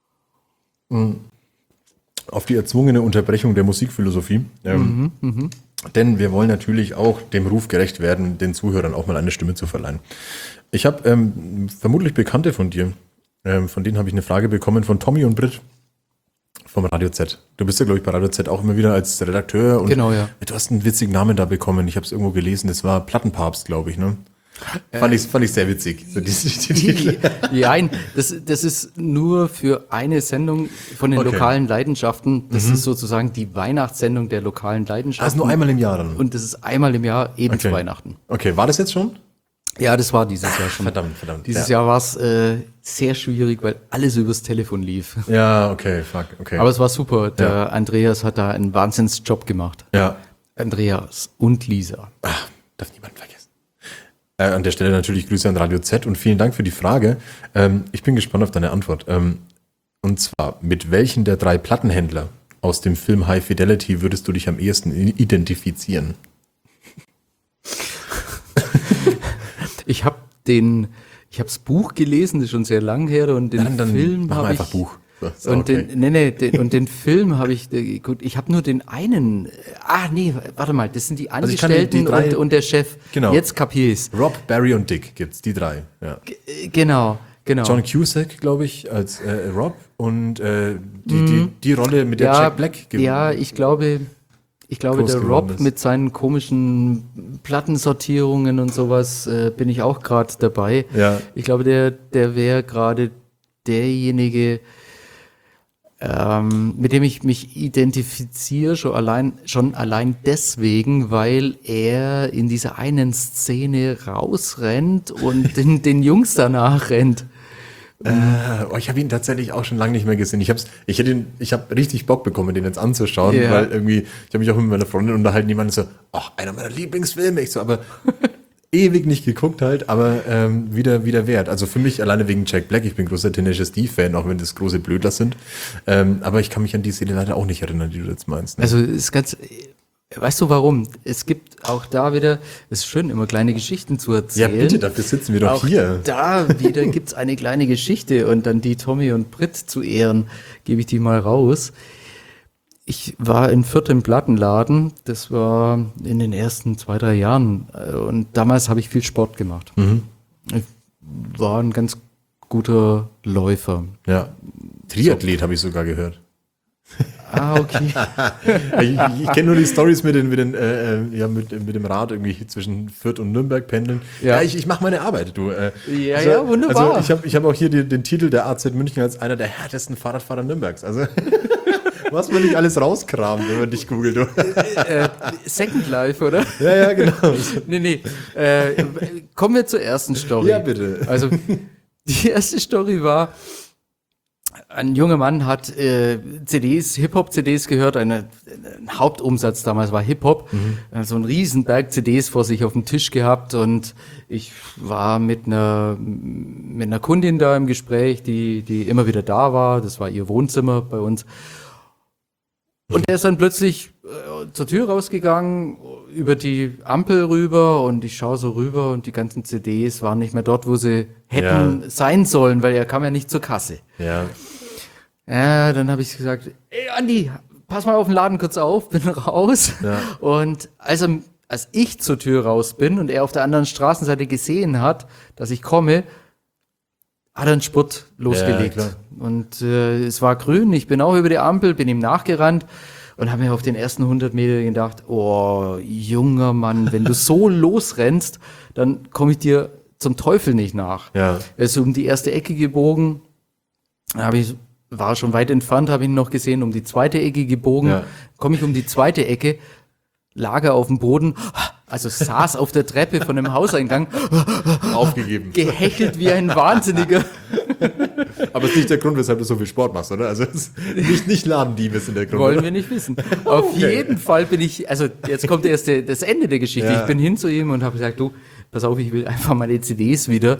die erzwungene Unterbrechung der Musikphilosophie. Denn wir wollen natürlich auch dem Ruf gerecht werden, den Zuhörern auch mal eine Stimme zu verleihen. Ich habe vermutlich Bekannte von dir, von denen habe ich eine Frage bekommen von Tommy und Britt vom Radio Z. Du bist ja, glaube ich, bei Radio Z auch immer wieder als Redakteur. Und Genau, ja. Du hast einen witzigen Namen da bekommen. Ich habe es irgendwo gelesen. Das war Plattenpapst, glaube ich, ne? Fand ich sehr witzig. So Nein, das ist nur für eine Sendung von den lokalen Leidenschaften. Das ist sozusagen die Weihnachtssendung der lokalen Leidenschaften. Also nur einmal im Jahr dann? Und das ist einmal im Jahr eben zu Weihnachten. Okay, war das jetzt schon? Ja, das war dieses Jahr schon. Verdammt. Dieses Jahr war es sehr schwierig, weil alles übers Telefon lief. Ja, okay. Aber es war super. Der Andreas hat da einen Wahnsinnsjob gemacht. Ja. Andreas und Lisa. Darf niemand vergessen. An der Stelle natürlich Grüße an Radio Z und vielen Dank für die Frage. Ich bin gespannt auf deine Antwort. Und zwar, mit welchen der 3 Plattenhändler aus dem Film High Fidelity würdest du dich am ehesten identifizieren? Ich habe das Buch gelesen, das ist schon sehr lang her, und den Film habe ich. Einfach Buch. So, Und okay. den Film habe ich, gut, ich habe nur den einen, warte mal, das sind die Also ich kann Angestellten die 3 und der Chef. Genau. Jetzt kapier ich's. Rob, Barry und Dick gibt's, die 3. Ja. Genau. John Cusack, glaube ich, als Rob und die Rolle mit der Jack Black. Ja, ich glaube, der Rob mit seinen komischen Plattensortierungen und sowas bin ich auch gerade dabei. Ja. Ich glaube, der wäre gerade derjenige, mit dem ich mich identifiziere, schon allein deswegen, weil er in dieser einen Szene rausrennt und den Jungs danach rennt. Ich habe ihn tatsächlich auch schon lange nicht mehr gesehen. Ich habe richtig Bock bekommen, den jetzt anzuschauen, Ja. weil irgendwie, ich habe mich auch mit meiner Freundin unterhalten, die meinte so, einer meiner Lieblingsfilme. Ich so, aber ewig nicht geguckt halt, aber wieder wert. Also für mich alleine wegen Jack Black, ich bin großer Tenacious D-Fan, auch wenn das große Blödler sind. Aber ich kann mich an die Szene leider auch nicht erinnern, die du jetzt meinst. Ne? Also ist ganz, weißt du warum? Es gibt auch da wieder, es ist schön, immer kleine Geschichten zu Ja, erzählen. bitte, dafür sitzen wir doch Auch hier. da wieder gibt's eine kleine Geschichte, und dann die Tommy und Britt zu Ehren, gebe ich die mal raus. Ich war in Fürth im Plattenladen, das war in den ersten 2-3 Jahren, und damals habe ich viel Sport gemacht. Ich war ein ganz guter Läufer. Ja. Triathlet habe ich sogar gehört. Ah, okay. Ich kenne nur die Stories mit dem Rad irgendwie zwischen Fürth und Nürnberg pendeln. Ja. Ich mache meine Arbeit, du. Ja, wunderbar. Also ich hab auch hier den Titel der AZ München als einer der härtesten Fahrradfahrer Nürnbergs. Also was man nicht alles rauskramen, wenn man dich googelt, du. Second Life, oder? Ja, genau. Nee. Kommen wir zur ersten Story. Ja, bitte. Also, die erste Story war, ein junger Mann hat Hip-Hop-CDs gehört, ein Hauptumsatz damals war Hip-Hop, so einen riesen Berg CDs vor sich auf dem Tisch gehabt, und ich war mit einer Kundin da im Gespräch, die immer wieder da war, das war ihr Wohnzimmer bei uns. Und er ist dann plötzlich zur Tür rausgegangen, über die Ampel rüber, und ich schaue so rüber und die ganzen CDs waren nicht mehr dort, wo sie hätten sein sollen, weil er kam ja nicht zur Kasse. Ja. Ja, dann habe ich gesagt, ey Andi, pass mal auf den Laden kurz auf, bin raus. Ja. Und als ich zur Tür raus bin und er auf der anderen Straßenseite gesehen hat, dass ich komme, hat er einen Spurt losgelegt. klar. Und es war grün, ich bin auch über die Ampel, bin ihm nachgerannt und habe mir auf den ersten 100 Meter gedacht, oh, junger Mann, wenn du so losrennst, dann komme ich dir zum Teufel nicht nach. Ja. Er ist um die erste Ecke gebogen, war schon weit entfernt, habe ihn noch gesehen, um die zweite Ecke gebogen, Ja. komme ich um die zweite Ecke, lag er auf dem Boden, also saß auf der Treppe von dem Hauseingang, Aufgegeben. gehechelt wie ein Wahnsinniger. Aber es ist nicht der Grund, weshalb du so viel Sport machst, oder? Also es ist nicht Ladendieb ist in der Grund. Wollen oder? wir nicht wissen. Auf jeden Fall bin ich, also jetzt kommt erst das Ende der Geschichte. Ja. Ich bin hin zu ihm und habe gesagt, du, pass auf, ich will einfach meine CDs wieder.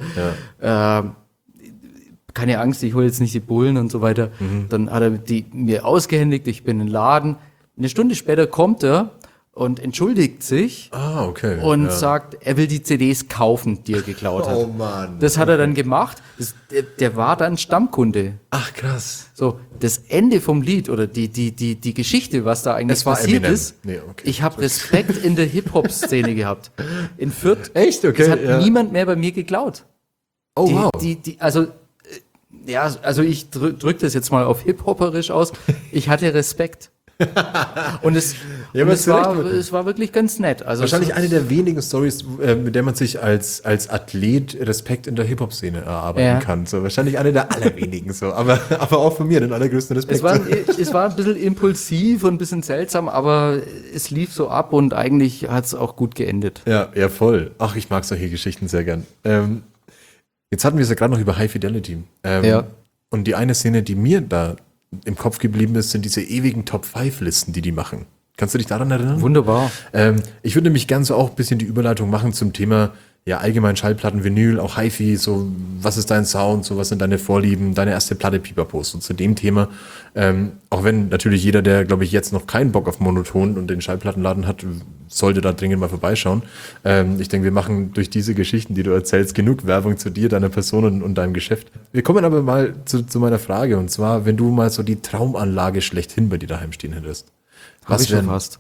Keine Angst, ich hole jetzt nicht die Bullen und so weiter. Dann hat er die mir ausgehändigt, ich bin in den Laden. Eine Stunde später kommt er und entschuldigt sich Ah, okay. und ja. sagt, er will die CDs kaufen, die er geklaut hat. Oh Mann. Das hat er dann gemacht. Der war dann Stammkunde. Ach, krass. So, das Ende vom Lied oder die Geschichte, was da eigentlich Es war passiert Eminem. ist, Nee, okay. ich habe Respekt in der Hip-Hop-Szene gehabt. In Fürth. Echt? Okay, Es hat ja. niemand mehr bei mir geklaut. Oh, wow. Also ich drück das jetzt mal auf Hip-Hopperisch aus. Ich hatte Respekt. Und es, Ja, und aber es, zu Recht war, wirklich. es war wirklich ganz nett. Also Wahrscheinlich eine der wenigen Stories, mit der man sich als Athlet Respekt in der Hip-Hop-Szene erarbeiten Ja. kann. So, wahrscheinlich eine der allerwenigen so. Aber auch von mir den allergrößten Respekt. es war ein bisschen impulsiv und ein bisschen seltsam, aber es lief so ab und eigentlich hat es auch gut geendet. Ja, voll. Ach, ich mag solche Geschichten sehr gern. Jetzt hatten wir es ja gerade noch über High Fidelity. Ja. Und die eine Szene, die mir da im Kopf geblieben ist, sind diese ewigen Top-5-Listen, die machen. Kannst du dich daran erinnern? Wunderbar. Ich würde nämlich gerne so auch ein bisschen die Überleitung machen zum Thema, ja, allgemein Schallplatten, Vinyl, auch Hi-Fi, so, was ist dein Sound, so, was sind deine Vorlieben, deine erste Platte, Pipapos. Und zu dem Thema, auch wenn natürlich jeder, der, glaube ich, jetzt noch keinen Bock auf Monoton und den Schallplattenladen hat, sollte da dringend mal vorbeischauen. Ich denke, wir machen durch diese Geschichten, die du erzählst, genug Werbung zu dir, deiner Person und deinem Geschäft. Wir kommen aber mal zu meiner Frage, und zwar, wenn du mal so die Traumanlage schlechthin bei dir daheim stehen hättest. Hab ich schon wären- fast.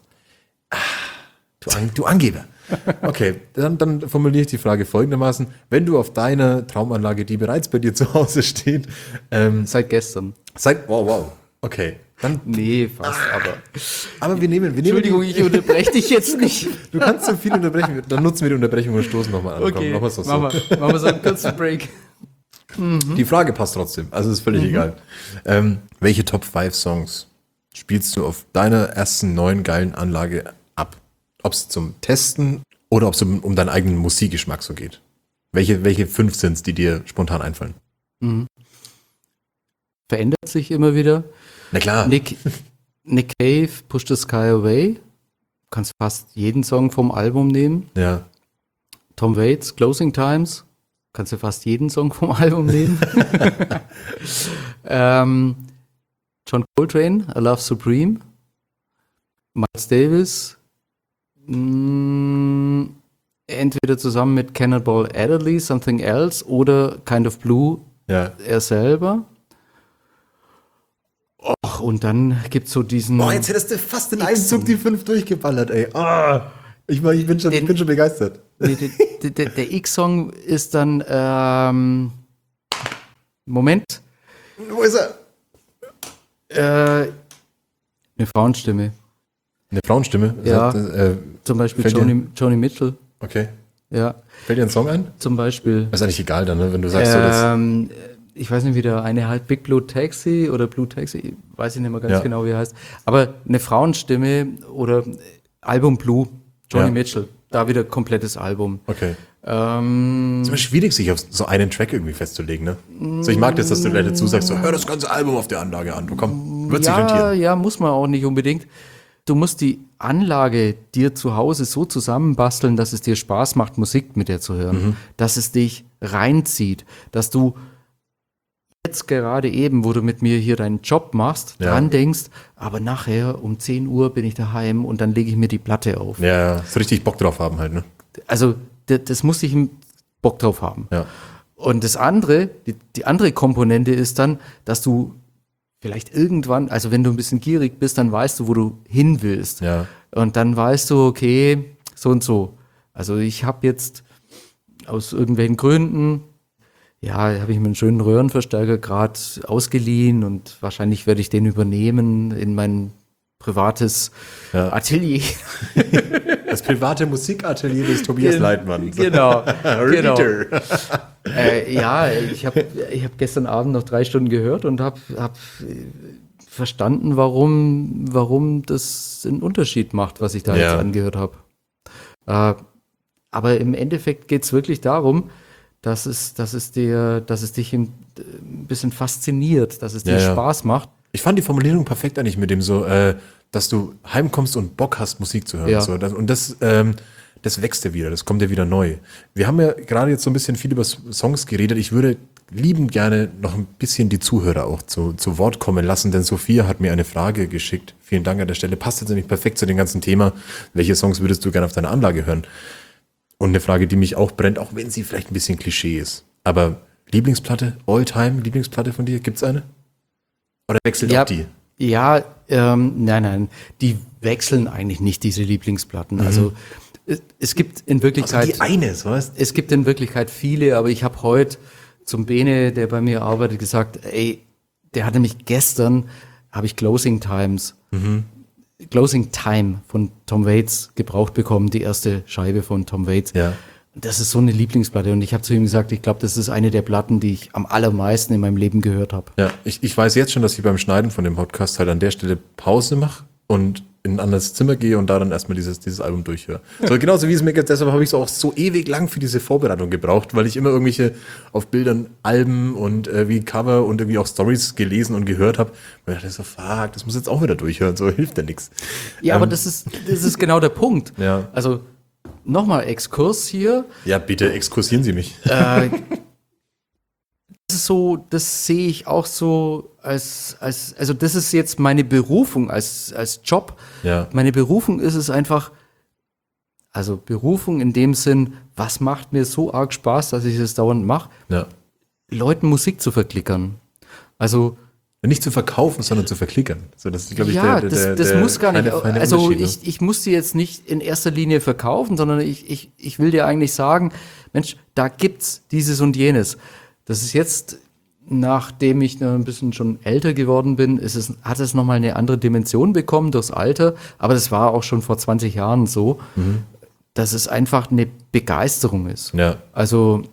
Du Angeber. Okay, dann formuliere ich die Frage folgendermaßen. Wenn du auf deiner Traumanlage, die bereits bei dir zu Hause steht, Seit gestern. wow. Okay, dann, Nee, fast, aber wir nehmen Entschuldigung, ich unterbreche dich jetzt nicht. du kannst so viel unterbrechen, dann nutzen wir die Unterbrechung und stoßen nochmal an. Okay, Komm, machen wir's doch machen wir so einen kurzen Break. Die Frage passt trotzdem, also ist völlig egal. Welche Top 5 Songs spielst du auf deiner ersten neuen geilen Anlage ab? Ob es zum Testen oder ob es um deinen eigenen Musikgeschmack so geht? Welche 5 sind es, die dir spontan einfallen? Verändert sich immer wieder. Na klar. Nick Cave, Push the Sky Away. Kannst fast jeden Song vom Album nehmen. Ja. Tom Waits, Closing Times. Kannst du fast jeden Song vom Album nehmen. John Coltrane, A Love Supreme. Miles Davis. Entweder zusammen mit Cannonball Adderley, Something Else, oder Kind of Blue, Ja. er selber. Och, und dann gibt's so diesen... Boah, jetzt hättest du fast in einem Zug die 5 durchgeballert, ey. Ich bin schon begeistert. Nee, der X-Song ist dann, Moment, Wo ist er? eine Frauenstimme. Eine Frauenstimme? Ja. Sagt, Zum Beispiel Fällt Joni Mitchell. okay. Ja, Fällt dir ein Song ein? zum Beispiel. Das ist eigentlich egal dann, ne? Wenn du sagst, so das. Ich weiß nicht, wie der eine halt Big Blue Taxi oder Blue Taxi, weiß ich nicht mehr ganz Ja. genau, wie er heißt. Aber eine Frauenstimme oder Album Blue, Joni Ja. Mitchell, da wieder komplettes Album. Okay. Es ist immer schwierig, sich auf so einen Track irgendwie festzulegen, ne? So, ich mag das, dass du gleich dazu sagst, so, hör das ganze Album auf der Anlage an. Du komm, wird sich rentieren. Ja, muss man auch nicht unbedingt. Du musst die Anlage dir zu Hause so zusammenbasteln, dass es dir Spaß macht, Musik mit dir zu hören. Dass es dich reinzieht. Dass du jetzt gerade eben, wo du mit mir hier deinen Job machst, Ja. dran denkst, aber nachher um 10 Uhr bin ich daheim und dann lege ich mir die Platte auf. Ja, so richtig Bock drauf haben halt, ne? Also das muss ich Bock drauf haben. Ja. Und das andere, die andere Komponente ist dann, dass du vielleicht irgendwann, also wenn du ein bisschen gierig bist, dann weißt du, wo du hin willst. Ja. Und dann weißt du, okay, so und so. Also ich habe jetzt aus irgendwelchen Gründen, Ja, habe ich mir einen schönen Röhrenverstärker gerade ausgeliehen und wahrscheinlich werde ich den übernehmen in mein privates Atelier. Das private Musikatelier des Tobias Leitmann. Genau. Reader. Ja, ich hab gestern Abend noch 3 Stunden gehört und hab verstanden, warum das einen Unterschied macht, was ich da jetzt angehört habe. Aber im Endeffekt geht es wirklich darum, dass es dich ein bisschen fasziniert, dass es dir Spaß macht. Ich fand die Formulierung perfekt eigentlich mit dem so, dass du heimkommst und Bock hast, Musik zu hören. Ja. So, das wächst ja wieder, das kommt ja wieder neu. Wir haben ja gerade jetzt so ein bisschen viel über Songs geredet. Ich würde liebend gerne noch ein bisschen die Zuhörer auch zu Wort kommen lassen, denn Sophia hat mir eine Frage geschickt. Vielen Dank an der Stelle. Passt jetzt nämlich perfekt zu dem ganzen Thema. Welche Songs würdest du gerne auf deiner Anlage hören? Und eine Frage, die mich auch brennt, auch wenn sie vielleicht ein bisschen Klischee ist. Aber Lieblingsplatte, All-Time-Lieblingsplatte von dir, gibt's eine? Oder wechselt auch die? Ja, nein, die wechseln eigentlich nicht, diese Lieblingsplatten. Also es gibt in Wirklichkeit die eine, so weißt? Es gibt in Wirklichkeit viele, aber ich habe heute zum Bene, der bei mir arbeitet, gesagt, ey, der hatte mich gestern, habe ich Closing Time von Tom Waits gebraucht bekommen, die erste Scheibe von Tom Waits. Ja. Das ist so eine Lieblingsplatte und ich habe zu ihm gesagt, ich glaube, das ist eine der Platten, die ich am allermeisten in meinem Leben gehört habe. Ja, ich weiß jetzt schon, dass ich beim Schneiden von dem Podcast halt an der Stelle Pause mache und in ein anderes Zimmer gehe und da dann erstmal dieses Album durchhöre. So genauso wie es mir geht, deshalb habe ich es auch so ewig lang für diese Vorbereitung gebraucht, weil ich immer irgendwelche auf Bildern Alben und wie Cover und irgendwie auch Stories gelesen und gehört habe. Und ich dachte so, fuck, das muss jetzt auch wieder durchhören, so hilft ja nichts. Ja, aber das ist genau der Punkt. Ja. Also nochmal Exkurs hier. Ja, bitte exkursieren Sie mich. Das ist so, das sehe ich auch so also das ist jetzt meine Berufung als Job. Ja. Meine Berufung ist es einfach, also Berufung in dem Sinn, was macht mir so arg Spaß, dass ich es dauernd mache, Ja. Leuten Musik zu verklickern. Also Nicht zu verkaufen, sondern zu verklickern. So, das ist, glaube ich, ja, das muss gar nicht. feine Also Unterschied, ne? ich muss die jetzt nicht in erster Linie verkaufen, sondern ich will dir eigentlich sagen, Mensch, da gibt's dieses und jenes. Das ist jetzt, nachdem ich ein bisschen schon älter geworden bin, hat es nochmal eine andere Dimension bekommen durchs Alter, aber das war auch schon vor 20 Jahren so, dass es einfach eine Begeisterung ist. Ja. Also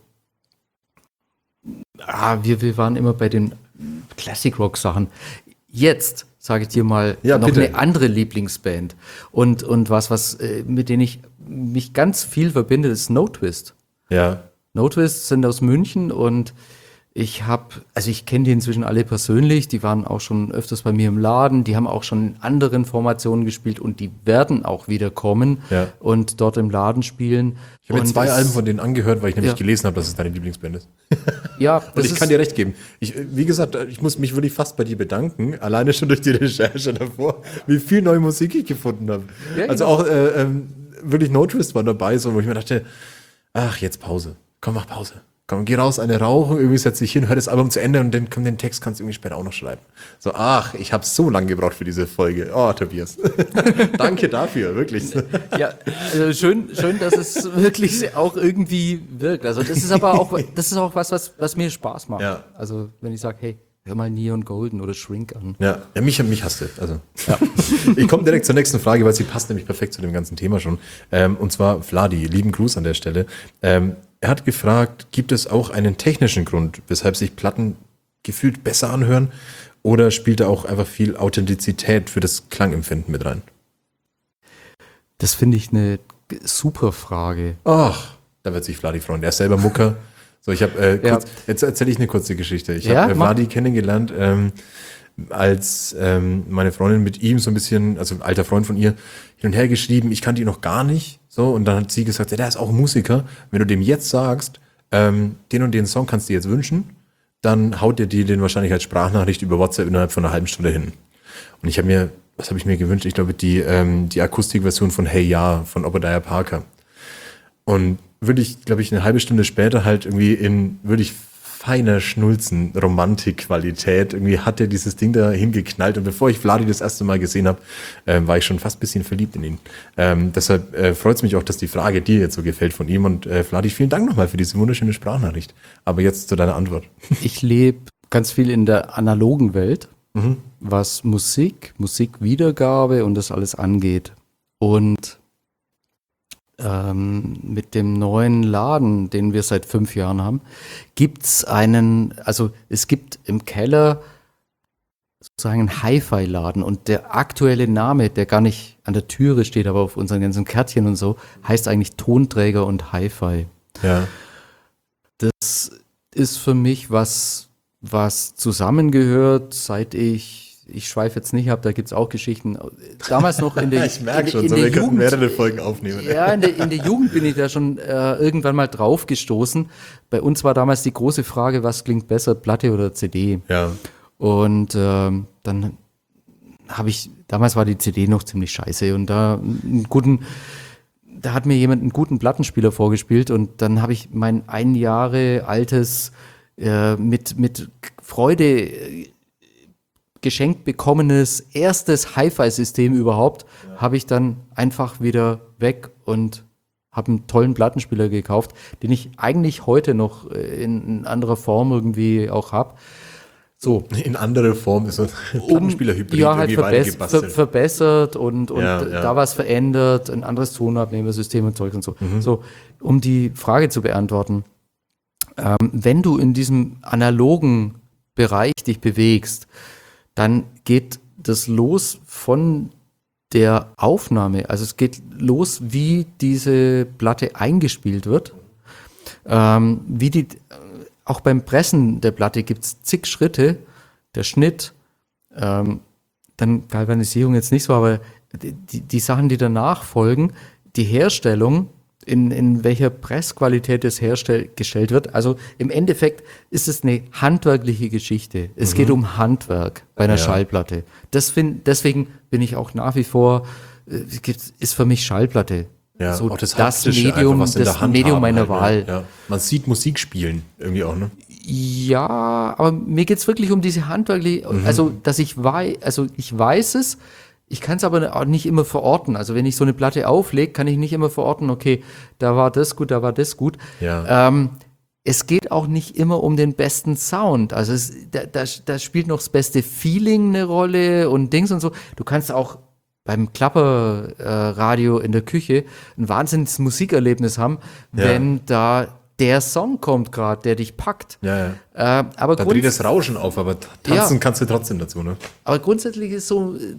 wir waren immer bei den Classic-Rock-Sachen. Jetzt sage ich dir mal noch bitte. eine andere Lieblingsband und was mit denen ich mich ganz viel verbinde, ist No Twist. Ja. No Twist sind aus München und ich kenne die inzwischen alle persönlich, die waren auch schon öfters bei mir im Laden, die haben auch schon in anderen Formationen gespielt und die werden auch wieder kommen und dort im Laden spielen. Ich habe mir Und 2 es- Alben von denen angehört, weil ich nämlich Ja. gelesen habe, dass es deine Lieblingsband ist. Ja, Und ich kann dir recht geben. Wie gesagt, ich muss mich wirklich fast bei dir bedanken, alleine schon durch die Recherche davor, wie viel neue Musik ich gefunden habe. Ja, Also genau. auch wirklich No Twist war dabei, so, wo ich mir dachte, ach, jetzt Pause. Komm, mach Pause. Komm, geh raus, eine rauchen, irgendwie setz dich hin, hör das Album zu Ende und dann den Text kannst du irgendwie später auch noch schreiben. So, ach, ich habe so lange gebraucht für diese Folge. Oh, Tobias. Danke dafür, wirklich. Ja, also schön, dass es wirklich auch irgendwie wirkt. Also das ist aber auch, was mir Spaß macht. Ja. Also wenn ich sage, hey, hör mal Neon Golden oder Shrink an. Ja, mich hasst du. Also, ja. Ich komme direkt zur nächsten Frage, weil sie passt nämlich perfekt zu dem ganzen Thema schon. Und zwar Vladi, lieben Gruß an der Stelle. Er hat gefragt, gibt es auch einen technischen Grund, weshalb sich Platten gefühlt besser anhören? Oder spielt da auch einfach viel Authentizität für das Klangempfinden mit rein? Das finde ich eine super Frage. Ach, da wird sich Vladi freuen. Er ist selber Mucker. So, ich habe Ja. jetzt erzähle ich eine kurze Geschichte. Ich Ja, habe mach. Vladi kennengelernt, als meine Freundin mit ihm so ein bisschen, also ein alter Freund von ihr, hin und her geschrieben. Ich kannte ihn noch gar nicht. So, und dann hat sie gesagt, ja, der ist auch Musiker. Wenn du dem jetzt sagst, den und den Song kannst du dir jetzt wünschen, dann haut er dir den wahrscheinlich als Sprachnachricht über WhatsApp innerhalb von einer halben Stunde hin. Und ich habe mir, was habe ich mir gewünscht? Ich glaube, die Akustikversion von Hey Ya von Obadiah Parker. Und würde ich, glaube ich, eine halbe Stunde später halt irgendwie in wirklich feiner Schnulzen, Romantikqualität. Irgendwie hat er dieses Ding da hingeknallt. Und bevor ich Vladi das erste Mal gesehen habe, war ich schon fast ein bisschen verliebt in ihn. Deshalb freut es mich auch, dass die Frage dir jetzt so gefällt von ihm. Und Vladi, vielen Dank nochmal für diese wunderschöne Sprachnachricht. Aber jetzt zu deiner Antwort. Ich lebe ganz viel in der analogen Welt, was Musikwiedergabe und das alles angeht. Und mit dem neuen Laden, den wir seit 5 Jahren haben, es gibt im Keller sozusagen einen Hi-Fi-Laden und der aktuelle Name, der gar nicht an der Türe steht, aber auf unseren ganzen Kärtchen und so, heißt eigentlich Tonträger und Hi-Fi. Ja. Das ist für mich was zusammengehört, seit ich schweife jetzt nicht ab, da gibt es auch Geschichten. Damals noch in der Ich merke schon, in so, der wir könnten Jugend, mehrere Folgen aufnehmen. ja, in der Jugend bin ich da schon irgendwann mal drauf gestoßen. Bei uns war damals die große Frage, was klingt besser, Platte oder CD? Ja. Und dann damals war die CD noch ziemlich scheiße und da hat mir jemand einen guten Plattenspieler vorgespielt und dann habe ich mein 1 Jahre altes mit Freude geschenkt bekommenes erstes Hi-Fi-System überhaupt, habe ich dann einfach wieder weg und habe einen tollen Plattenspieler gekauft, den ich eigentlich heute noch in anderer Form irgendwie auch habe. So. In anderer Form ist so ein Plattenspieler-Hybrid Ja, halt irgendwie weitergebastelt. verbessert und Ja. da was verändert, ein anderes Tonabnehmersystem und Zeug und so. So, um die Frage zu beantworten, wenn du in diesem analogen Bereich dich bewegst, dann geht das los von der Aufnahme. Also es geht los, wie diese Platte eingespielt wird. Auch beim Pressen der Platte gibt es zig Schritte. Der Schnitt, dann Galvanisierung jetzt nicht so, aber die Sachen, die danach folgen, die Herstellung, in welcher Pressqualität das hergestellt wird. Also im Endeffekt ist es eine handwerkliche Geschichte. Es geht um Handwerk bei einer Schallplatte. Deswegen bin ich auch nach wie vor, ist für mich Schallplatte. Ja, so auch das das Haptische, Medium, einfach was in der das Hand Medium haben meiner halt, Wahl. ne? Ja. Man sieht Musik spielen irgendwie auch, ne? Ja, aber mir geht's wirklich um diese handwerkliche, also dass ich weiß es, ich kann es aber auch nicht immer verorten. Also wenn ich so eine Platte auflege, kann ich nicht immer verorten, okay, da war das gut, da war das gut. Ja. Es geht auch nicht immer um den besten Sound. Also da spielt noch das beste Feeling eine Rolle und Dings und so. Du kannst auch beim Klapperradio in der Küche ein wahnsinniges Musikerlebnis haben, wenn da der Song kommt gerade, der dich packt. Ja. Aber Da dreht das Rauschen auf, aber tanzen kannst du trotzdem dazu, ne? Aber grundsätzlich ist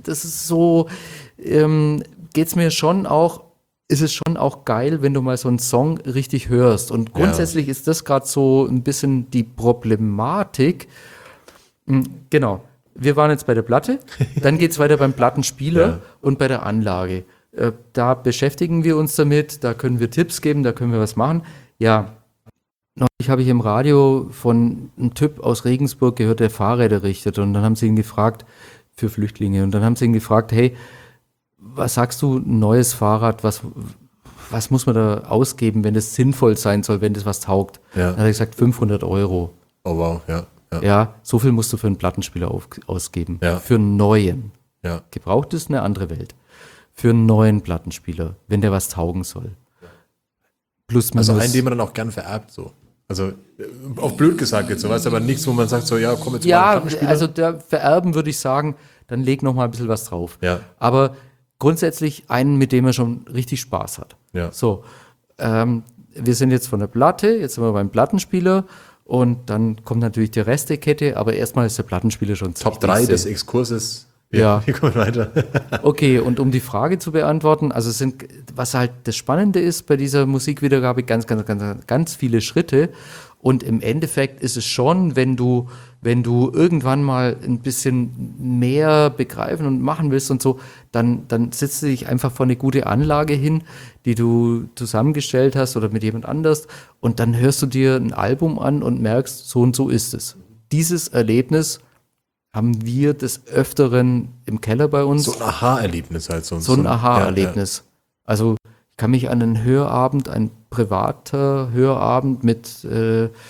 geht's mir schon auch, ist es schon auch geil, wenn du mal so einen Song richtig hörst. Und grundsätzlich ist das gerade so ein bisschen die Problematik. Genau. Wir waren jetzt bei der Platte, dann geht's weiter beim Plattenspieler und bei der Anlage. Da beschäftigen wir uns damit, da können wir Tipps geben, da können wir was machen. Ja, neulich habe ich im Radio von einem Typ aus Regensburg gehört, der Fahrräder richtet. Und dann haben sie ihn gefragt, für Flüchtlinge, und dann haben sie ihn gefragt, hey, was sagst du, ein neues Fahrrad, was muss man da ausgeben, wenn das sinnvoll sein soll, wenn das was taugt? Ja. Dann hat er gesagt, 500 €. Oh wow, ja. Ja, so viel musst du für einen Plattenspieler ausgeben. Ja. Für einen neuen. Ja. Gebraucht ist eine andere Welt. Für einen neuen Plattenspieler, wenn der was taugen soll. Plus minus. Also einen, den man dann auch gern vererbt, so. Also, auch blöd gesagt jetzt, so, weißt du, aber nichts, wo man sagt, so, ja, komm jetzt mal Ja, einen Plattenspieler. also der Vererben würde ich sagen, dann leg noch mal ein bisschen was drauf. Ja. Aber grundsätzlich einen, mit dem er schon richtig Spaß hat. Ja. So, wir sind jetzt von der Platte, jetzt sind wir beim Plattenspieler und dann kommt natürlich die Restekette, aber erstmal ist der Plattenspieler schon Top 3 des Exkurses. Ja. Wir kommen weiter. Okay, und um die Frage zu beantworten, also was halt das Spannende ist bei dieser Musikwiedergabe, ganz viele Schritte. Und im Endeffekt ist es schon, wenn du irgendwann mal ein bisschen mehr begreifen und machen willst und so, dann setzt du dich einfach vor eine gute Anlage hin, die du zusammengestellt hast oder mit jemand anders, und dann hörst du dir ein Album an und merkst, so und so ist es. Dieses Erlebnis haben wir des Öfteren im Keller bei uns. So ein Aha-Erlebnis halt. So ein Aha-Erlebnis. Also ich kann mich an einen Hörabend, ein privater Hörabend mit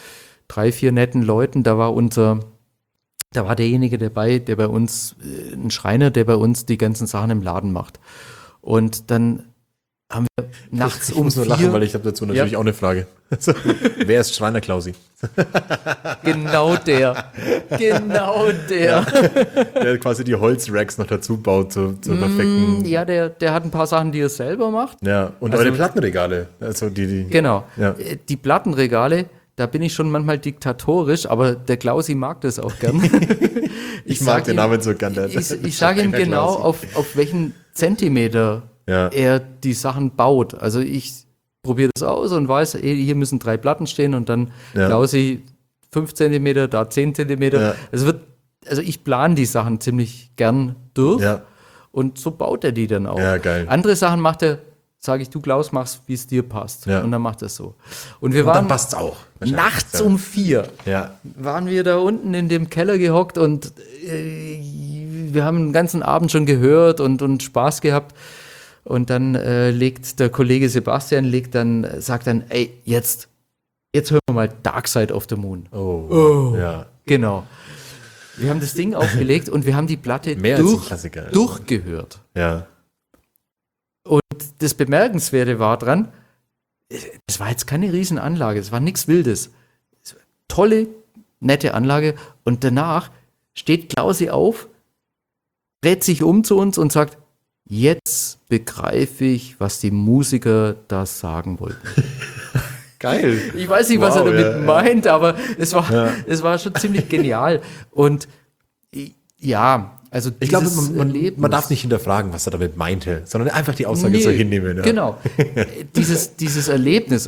3, 4 netten Leuten. Da war derjenige dabei, der bei uns, ein Schreiner, der bei uns die ganzen Sachen im Laden macht. Und dann haben wir nachts Ich muss nur lachen, weil ich habe dazu natürlich auch eine Frage. Wer ist Schreiner Klausi? Genau der. Der quasi die Holzracks noch dazu baut zur perfekten. Ja, der hat ein paar Sachen, die er selber macht. Ja, und Also- eure Plattenregale. Also die. Genau. Ja. Die Plattenregale, da bin ich schon manchmal diktatorisch, aber der Klausi mag das auch gern. Ich mag den Namen so gern. Ich sage ihm genau, auf welchen Zentimeter er die Sachen baut. Also ich probiere das aus und weiß, hier müssen 3 Platten stehen und dann Klausi 5 Zentimeter, da 10 Zentimeter. Ja. Also ich plane die Sachen ziemlich gern durch Ja. und so baut er die dann auch. Ja, geil. Andere Sachen macht er, sage ich, du Klaus, machst, wie es dir passt. Ja. Und dann macht er es so. Und wir Und dann waren passt's auch. nachts um 4 Ja. waren wir da unten in dem Keller gehockt und wir haben den ganzen Abend schon gehört und Spaß gehabt. Und dann legt der Kollege Sebastian, sagt dann, ey, jetzt hören wir mal Dark Side of the Moon. Oh. Ja. Genau. Wir haben das Ding aufgelegt und wir haben die Platte Mehr als ein Klassiker. durchgehört. Ja. Und das Bemerkenswerte war dran, es war jetzt keine Riesenanlage, es war nichts Wildes. Es war tolle, nette Anlage. Und danach steht Klausi auf, dreht sich um zu uns und sagt, jetzt begreife ich, was die Musiker da sagen wollten. Geil. Ich weiß nicht, was er Wow, damit meint, aber es war schon ziemlich genial. Und ja, also Ich glaube, dieses man Erlebnis- darf nicht hinterfragen, was er damit meinte, sondern einfach die Aussage so hinnehmen. Ja. Genau. dieses Erlebnis,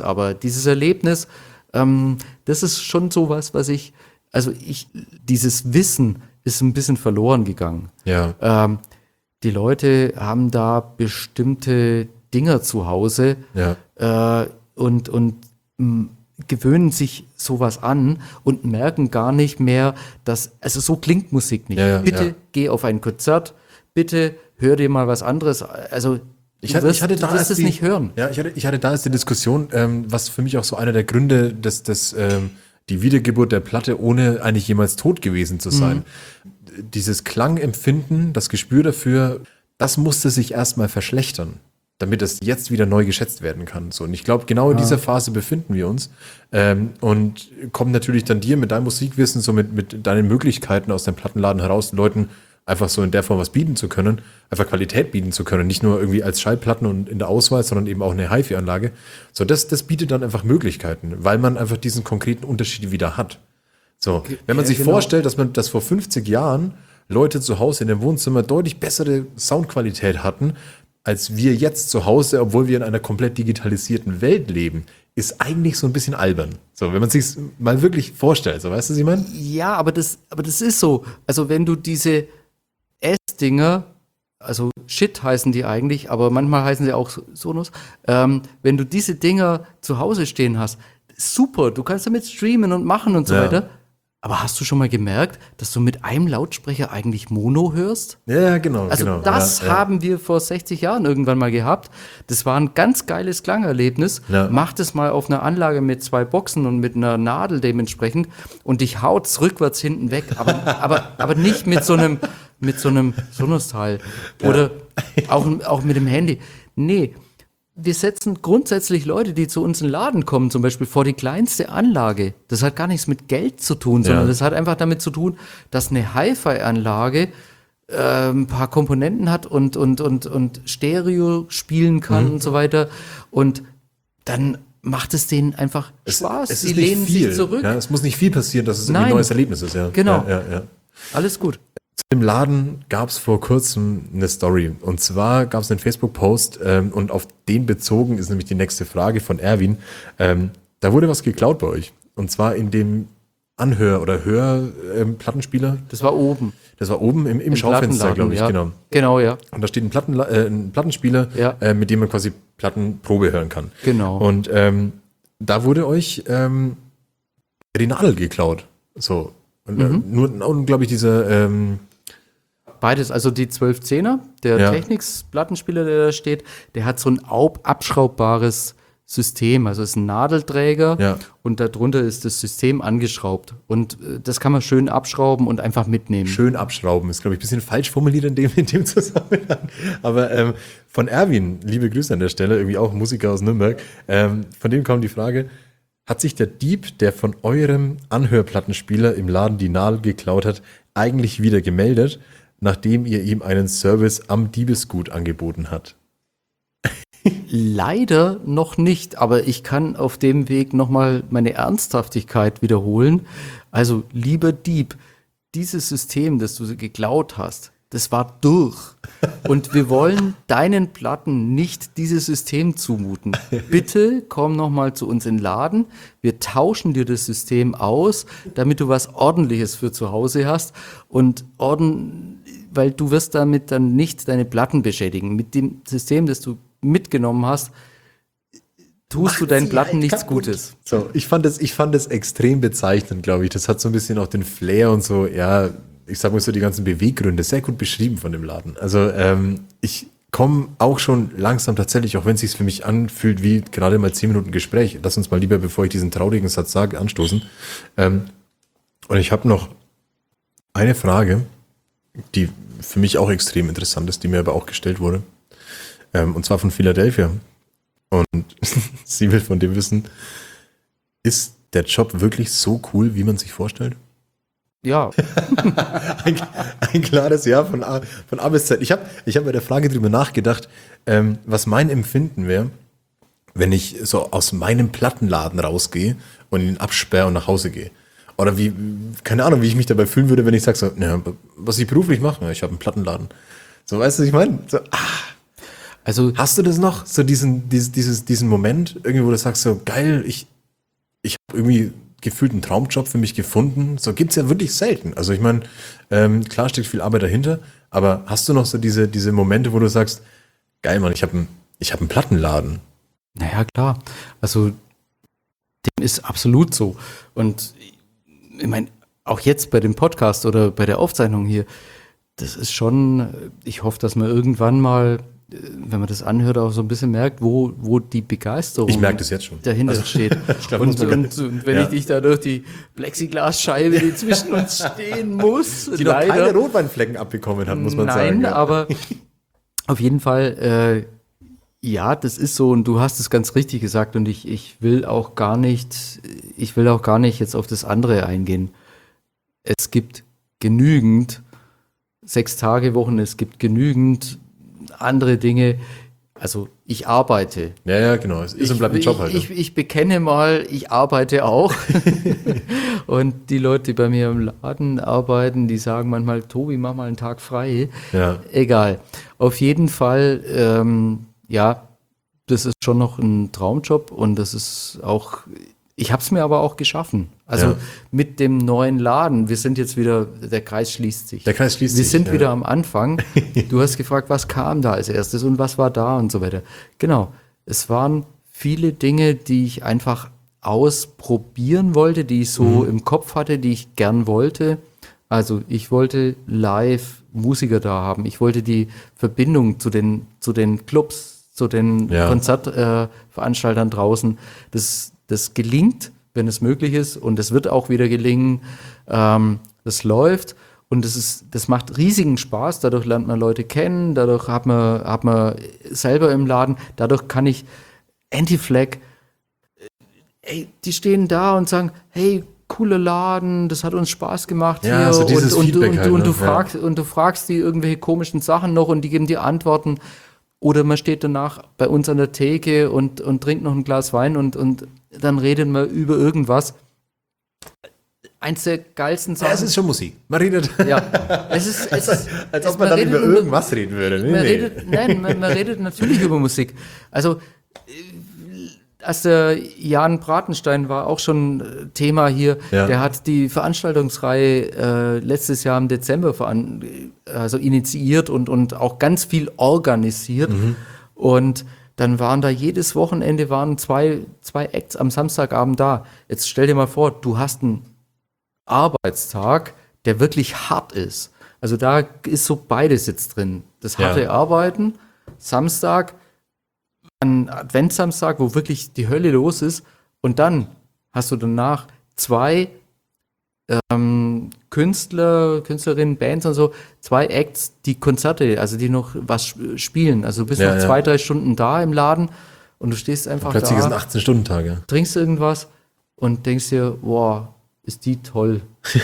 das ist schon sowas, dieses Wissen ist ein bisschen verloren gegangen. Ja. Die Leute haben da bestimmte Dinger zu Hause und gewöhnen sich sowas an und merken gar nicht mehr, also so klingt Musik nicht. Bitte geh auf ein Konzert, bitte hör dir mal was anderes. Also Ich hatte da du wirst es nicht hören. Ja, ich hatte da erst die Diskussion, was für mich auch so einer der Gründe, die Wiedergeburt der Platte, ohne eigentlich jemals tot gewesen zu sein. Dieses Klangempfinden, das Gespür dafür, das musste sich erstmal verschlechtern, damit es jetzt wieder neu geschätzt werden kann. So, und ich glaube, genau in dieser Phase befinden wir uns und kommen natürlich dann dir mit deinem Musikwissen, so mit deinen Möglichkeiten aus deinem Plattenladen heraus, Leuten einfach so in der Form was bieten zu können, einfach Qualität bieten zu können, nicht nur irgendwie als Schallplatten und in der Auswahl, sondern eben auch eine HiFi-Anlage. So, das bietet dann einfach Möglichkeiten, weil man einfach diesen konkreten Unterschied wieder hat. So, wenn man sich vorstellt, dass vor 50 Jahren Leute zu Hause in dem Wohnzimmer deutlich bessere Soundqualität hatten, als wir jetzt zu Hause, obwohl wir in einer komplett digitalisierten Welt leben, ist eigentlich so ein bisschen albern. So, wenn man sich mal wirklich vorstellt, so, weißt du, was ich meine? Ja, aber das ist so. Also wenn du diese S-Dinger, also Shit heißen die eigentlich, aber manchmal heißen sie auch Sonos, wenn du diese Dinger zu Hause stehen hast, super, du kannst damit streamen und machen und so weiter. Aber hast du schon mal gemerkt, dass du mit einem Lautsprecher eigentlich Mono hörst? Ja, genau. Also das haben wir vor 60 Jahren irgendwann mal gehabt. Das war ein ganz geiles Klangerlebnis. Ja. Mach das mal auf einer Anlage mit 2 Boxen und mit einer Nadel dementsprechend und dich haut's rückwärts hinten weg, aber nicht mit so einem Sonos-Teil oder auch mit dem Handy. Nee, wir setzen grundsätzlich Leute, die zu uns in den Laden kommen, zum Beispiel vor die kleinste Anlage. Das hat gar nichts mit Geld zu tun, sondern das hat einfach damit zu tun, dass eine Hi-Fi-Anlage ein paar Komponenten hat und Stereo spielen kann und so weiter. Und dann macht es denen einfach Spaß. Es Sie ist nicht lehnen viel. sich zurück. Ja, es muss nicht viel passieren, dass es irgendwie ein Nein. neues Erlebnis ist. Ja. Genau. Ja. Alles gut. Im Laden gab es vor kurzem eine Story. Und zwar gab es einen Facebook-Post und auf den bezogen ist nämlich die nächste Frage von Erwin. Da wurde was geklaut bei euch. Und zwar in dem Anhör- oder Hör-Plattenspieler. Das war oben. Das war oben im Schaufenster, Plattenladen, glaube ich. ja. Genau. Genau, ja. Und da steht ein Plattenspieler, mit dem man quasi Plattenprobe hören kann. Genau. Und da wurde euch die Nadel geklaut. So. Und nur, glaube ich, dieser Beides, also die 1210er, der Ja. Technics-Plattenspieler, der da steht, der hat so ein abschraubbares System, also es ist ein Nadelträger Ja. und darunter ist das System angeschraubt. Und das kann man schön abschrauben und einfach mitnehmen. Schön abschrauben ist, glaube ich, ein bisschen falsch formuliert in dem Zusammenhang. Aber von Erwin, liebe Grüße an der Stelle, irgendwie auch Musiker aus Nürnberg, von dem kam die Frage, hat sich der Dieb, der von eurem Anhörplattenspieler im Laden die Nadel geklaut hat, eigentlich wieder gemeldet, nachdem ihr ihm einen Service am Diebesgut angeboten habt? Leider noch nicht, aber ich kann auf dem Weg nochmal meine Ernsthaftigkeit wiederholen. Also, lieber Dieb, dieses System, das du geklaut hast, das war durch. Und wir wollen deinen Platten nicht dieses System zumuten. Bitte komm nochmal zu uns in den Laden. Wir tauschen dir das System aus, damit du was Ordentliches für zu Hause hast. Und weil du wirst damit dann nicht deine Platten beschädigen. Mit dem System, das du mitgenommen hast, tust du deinen Platten nichts Gutes. So, ich fand das extrem bezeichnend, glaube ich. Das hat so ein bisschen auch den Flair und so, ja, ich sag mal so die ganzen Beweggründe sehr gut beschrieben von dem Laden. Also ich komme auch schon langsam tatsächlich, auch wenn es sich für mich anfühlt wie gerade mal 10 Minuten Gespräch. Lass uns mal lieber, bevor ich diesen traurigen Satz sage, anstoßen. Und ich habe noch eine Frage, die für mich auch extrem interessant ist, die mir aber auch gestellt wurde. Und zwar von Philadelphia. Und sie will von dem wissen, ist der Job wirklich so cool, wie man sich vorstellt? Ja, Ein klares Ja von A bis Z. Ich hab bei der Frage drüber nachgedacht, was mein Empfinden wäre, wenn ich so aus meinem Plattenladen rausgehe und ihn absperre und nach Hause gehe. Oder keine Ahnung, wie ich mich dabei fühlen würde, wenn ich sage so, ja, was ich beruflich mache, ich habe einen Plattenladen. So, weißt du, was ich meine? So, also hast du das noch? So diesen Moment, irgendwie, wo du sagst, so geil, ich habe irgendwie gefühlt einen Traumjob für mich gefunden. So gibt's ja wirklich selten. Also ich meine, klar steckt viel Arbeit dahinter, aber hast du noch so diese Momente, wo du sagst, geil, Mann, ich hab einen Plattenladen. naja, klar. Also dem ist absolut so. Und ich meine, auch jetzt bei dem Podcast oder bei der Aufzeichnung hier, das ist schon, ich hoffe, dass man irgendwann mal, wenn man das anhört, auch so ein bisschen merkt, wo die Begeisterung Ich merke das jetzt schon. dahinter steht. Ich glaub, und, muss man und wenn ich dich da durch die Plexiglasscheibe, die zwischen uns stehen muss, Die noch keine Rotweinflecken abbekommen hat, muss man sagen. Nein, ja. aber auf jeden Fall, ja, das ist so und du hast es ganz richtig gesagt und ich will auch gar nicht jetzt auf das andere eingehen. Es gibt genügend 6-Tage-Wochen, es gibt genügend andere Dinge. Also ich arbeite. Ja, genau. Es ist und bleibt ein Job halt. Ich bekenne mal, ich arbeite auch. Und die Leute, die bei mir im Laden arbeiten, die sagen manchmal, Tobi, mach mal einen Tag frei. Ja. Egal. Auf jeden Fall, ja, das ist schon noch ein Traumjob und das ist auch, ich habe es mir aber auch geschaffen. Also Ja. mit dem neuen Laden, wir sind jetzt wieder, der Kreis schließt sich. Der Kreis schließt Wir sich, sind ja. wieder am Anfang. Du hast gefragt, was kam da als erstes und was war da und so weiter. Genau, es waren viele Dinge, die ich einfach ausprobieren wollte, die ich so im Kopf hatte, die ich gern wollte. Also ich wollte live Musiker da haben. Ich wollte die Verbindung zu den Clubs, zu den Ja. Konzertveranstaltern draußen. Das gelingt, wenn es möglich ist und es wird auch wieder gelingen. Das läuft und das macht riesigen Spaß. Dadurch lernt man Leute kennen, dadurch hat man selber im Laden, dadurch kann ich Anti-Flag, die stehen da und sagen, hey, cooler Laden, das hat uns Spaß gemacht Ja, hier so dieses Feedback halt, ne? du fragst die irgendwelche komischen Sachen noch und die geben dir Antworten. Oder man steht danach bei uns an der Theke und trinkt noch ein Glas Wein und dann redet man über irgendwas. Eins der geilsten Sachen. Ja, es ist schon Musik. Man redet. Ja, es ist Als ob man dann über irgendwas reden würde. Nee. Man redet natürlich über Musik. Also, als der Jan Bratenstein war auch schon Thema hier, Ja. der hat die Veranstaltungsreihe letztes Jahr im Dezember initiiert und auch ganz viel organisiert. Und dann waren da jedes Wochenende zwei Acts am Samstagabend da. Jetzt stell dir mal vor, du hast einen Arbeitstag, der wirklich hart ist. Also da ist so beides jetzt drin. Das harte Ja. Arbeiten, Samstag, an Adventssamstag, wo wirklich die Hölle los ist, und dann hast du danach 2 Künstler, Künstlerinnen, Bands und so, 2 Acts, die Konzerte, also die noch was spielen. Also du bist noch 2-3 Stunden da im Laden und du stehst einfach Plötzlich ist ein da, 18-Stunden-Tag, ja. trinkst irgendwas und denkst dir, wow, ist die toll.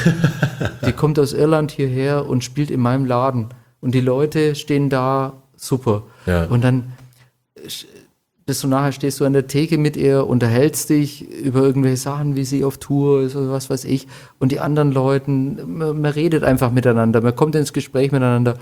Die kommt aus Irland hierher und spielt in meinem Laden. Und die Leute stehen da, super. Ja. Und dann bist du nachher, stehst du an der Theke mit ihr, unterhältst dich über irgendwelche Sachen, wie sie auf Tour ist oder was weiß ich. Und die anderen Leuten, man redet einfach miteinander, man kommt ins Gespräch miteinander.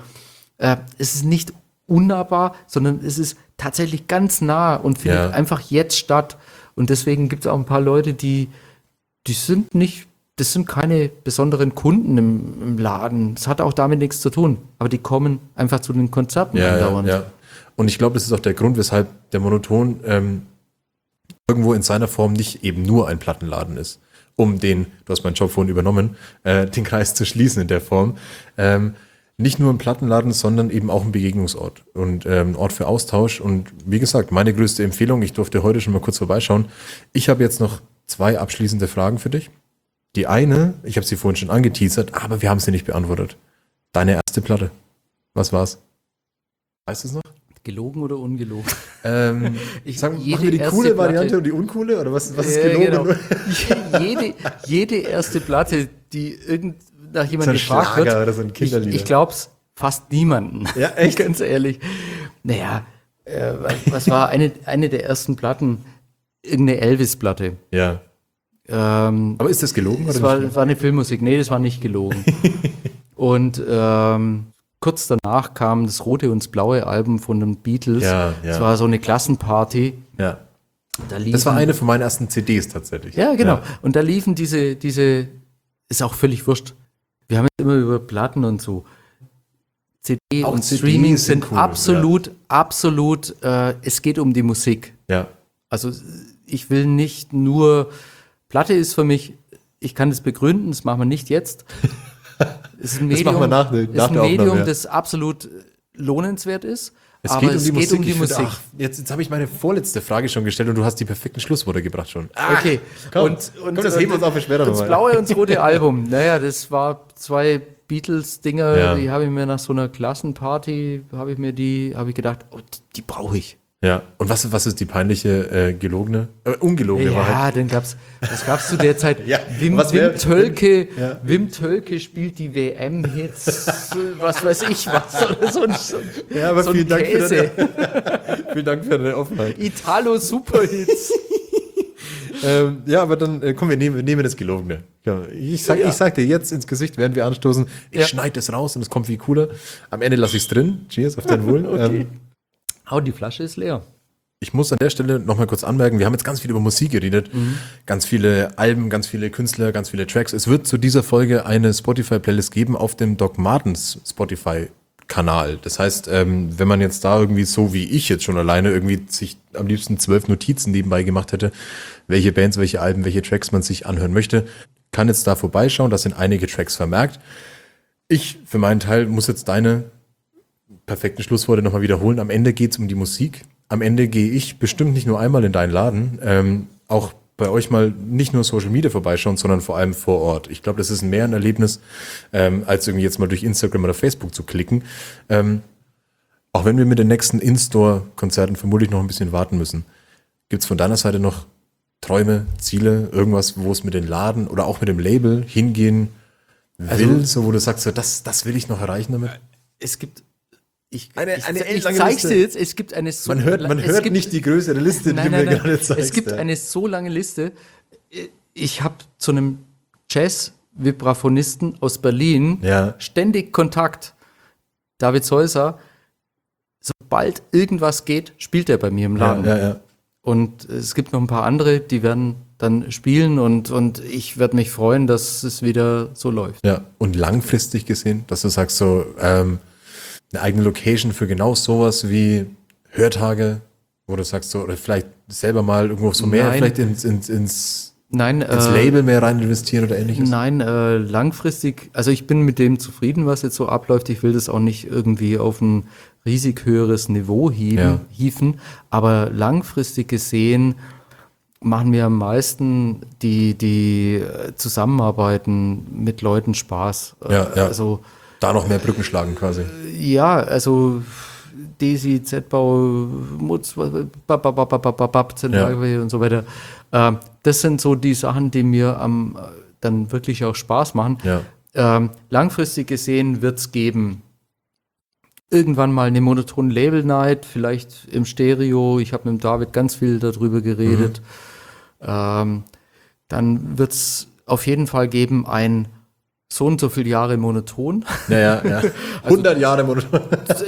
Es ist nicht unnahbar, sondern es ist tatsächlich ganz nah und findet einfach jetzt statt. Und deswegen gibt es auch ein paar Leute, die sind nicht, das sind keine besonderen Kunden im Laden. Das hat auch damit nichts zu tun. Aber die kommen einfach zu den Konzerten andauernd. Ja. Und ich glaube, das ist auch der Grund, weshalb der Monoton irgendwo in seiner Form nicht eben nur ein Plattenladen ist, um du hast meinen Job vorhin übernommen, den Kreis zu schließen in der Form. Nicht nur ein Plattenladen, sondern eben auch ein Begegnungsort und ein Ort für Austausch. Und wie gesagt, meine größte Empfehlung, ich durfte heute schon mal kurz vorbeischauen. Ich habe jetzt noch 2 abschließende Fragen für dich. Die eine, ich habe sie vorhin schon angeteasert, aber wir haben sie nicht beantwortet. Deine erste Platte. Was war's? Weißt du es noch? Gelogen oder ungelogen? Machen wir die erste coole Platte- Variante und die uncoole? Oder was ist gelogen? Genau. jede erste Platte, die nach jemandem So ein gefragt Schlager wird, oder so ein Kinderlieder. ich glaube es fast niemanden. Ja, echt? Ganz ehrlich. Naja, was war eine der ersten Platten? Irgendeine Elvis-Platte. Ja. Aber ist das gelogen? Das Oder nicht? war eine Filmmusik. Nee, das war nicht gelogen. Und kurz danach kam das rote und das blaue Album von den Beatles. Ja. Das war so eine Klassenparty. Ja. Da liefen, Das war eine von meinen ersten CDs tatsächlich. Ja, genau. Und da liefen diese, ist auch völlig wurscht. Wir haben jetzt immer über Platten und so. CD Auch und CDs Streaming sind sind cool, absolut, es geht um die Musik. Ja. Also ich will nicht nur, Platte ist für mich, ich kann das begründen, das machen wir nicht jetzt. Es ist ein Das machen wir nach der ist ein Aufnahme, Medium, ja. das absolut lohnenswert ist. Es aber geht um es die geht Musik. um die Ich find, Musik. Jetzt habe ich meine vorletzte Frage schon gestellt und du hast die perfekten Schlussworte gebracht schon. Okay. Komm, das heben wir uns auf für später Das nochmal. blaue und das rote Album. Naja, das war 2 Beatles-Dinger, Ja. die habe ich mir nach so einer Klassenparty, habe ich gedacht, oh, die brauche ich. Ja. Und was ist die peinliche, ungelogene Wahrheit? Ja, was gab's zu der Zeit? Ja, Wim was wär- Tölke, Ja. Wim Tölke spielt die WM-Hits, was weiß ich was, oder so ein, Ja, aber so ein vielen Dank für Käse. Vielen Dank für deine Offenheit. Italo-Superhits. Ja, aber dann komm, wir nehmen das Gelogene. Ja, ich sag dir jetzt ins Gesicht, während wir anstoßen, ich schneide das raus und es kommt viel cooler. Am Ende lasse ich es drin. Cheers, auf dein Wohl. Okay. Oh, die Flasche ist leer. Ich muss an der Stelle nochmal kurz anmerken, wir haben jetzt ganz viel über Musik geredet, ganz viele Alben, ganz viele Künstler, ganz viele Tracks. Es wird zu dieser Folge eine Spotify-Playlist geben auf dem Doc Martens Spotify-Kanal. Das heißt, wenn man jetzt da irgendwie so wie ich jetzt schon alleine irgendwie sich am liebsten 12 Notizen nebenbei gemacht hätte, welche Bands, welche Alben, welche Tracks man sich anhören möchte, kann jetzt da vorbeischauen. Da sind einige Tracks vermerkt. Ich für meinen Teil muss jetzt deine perfekten Schlussworte nochmal wiederholen. Am Ende geht's um die Musik. Am Ende gehe ich bestimmt nicht nur einmal in deinen Laden, auch bei euch mal nicht nur Social Media vorbeischauen, sondern vor allem vor Ort. Ich glaube, das ist mehr ein Erlebnis, als irgendwie jetzt mal durch Instagram oder Facebook zu klicken. Auch wenn wir mit den nächsten In-Store-Konzerten vermutlich noch ein bisschen warten müssen. Gibt's von deiner Seite noch Träume, Ziele, irgendwas, wo es mit dem Laden oder auch mit dem Label hingehen will, so wo du sagst, so, das will ich noch erreichen damit? Es gibt, ich echt lange zeig's Liste. dir jetzt, es gibt eine so, Man hört gibt, nicht die größere Liste, die nein, du mir nein, gerade nein. zeigst. Es gibt eine so lange Liste. Ich habe zu einem Jazz-Vibraphonisten aus Berlin ständig Kontakt. David Säuser, sobald irgendwas geht, spielt er bei mir im Laden. Ja. Und es gibt noch ein paar andere, die werden dann spielen und ich werde mich freuen, dass es wieder so läuft. Ja, und langfristig gesehen, dass du sagst, so eine eigene Location für genau sowas wie Hörtage, wo du sagst, so, oder vielleicht selber mal irgendwo so mehr, Nein. vielleicht ins Nein, Label mehr rein investieren oder ähnliches? Nein, langfristig, also ich bin mit dem zufrieden, was jetzt so abläuft. Ich will das auch nicht irgendwie auf ein riesig höheres Niveau hieven, aber langfristig gesehen machen mir am meisten die Zusammenarbeiten mit Leuten Spaß. Ja. Also Da noch mehr Brücken schlagen quasi. ja, also Desi, Z-Bau, Mutz, Zentralwelle und so weiter. Das sind so die Sachen, die mir dann wirklich auch Spaß machen. Ja. Langfristig gesehen wird es geben irgendwann mal eine monotone Label-Night, vielleicht im Stereo. Ich habe mit dem David ganz viel darüber geredet. Dann wird es auf jeden Fall geben ein so und so viele Jahre monoton. Ja. 100 Jahre monoton.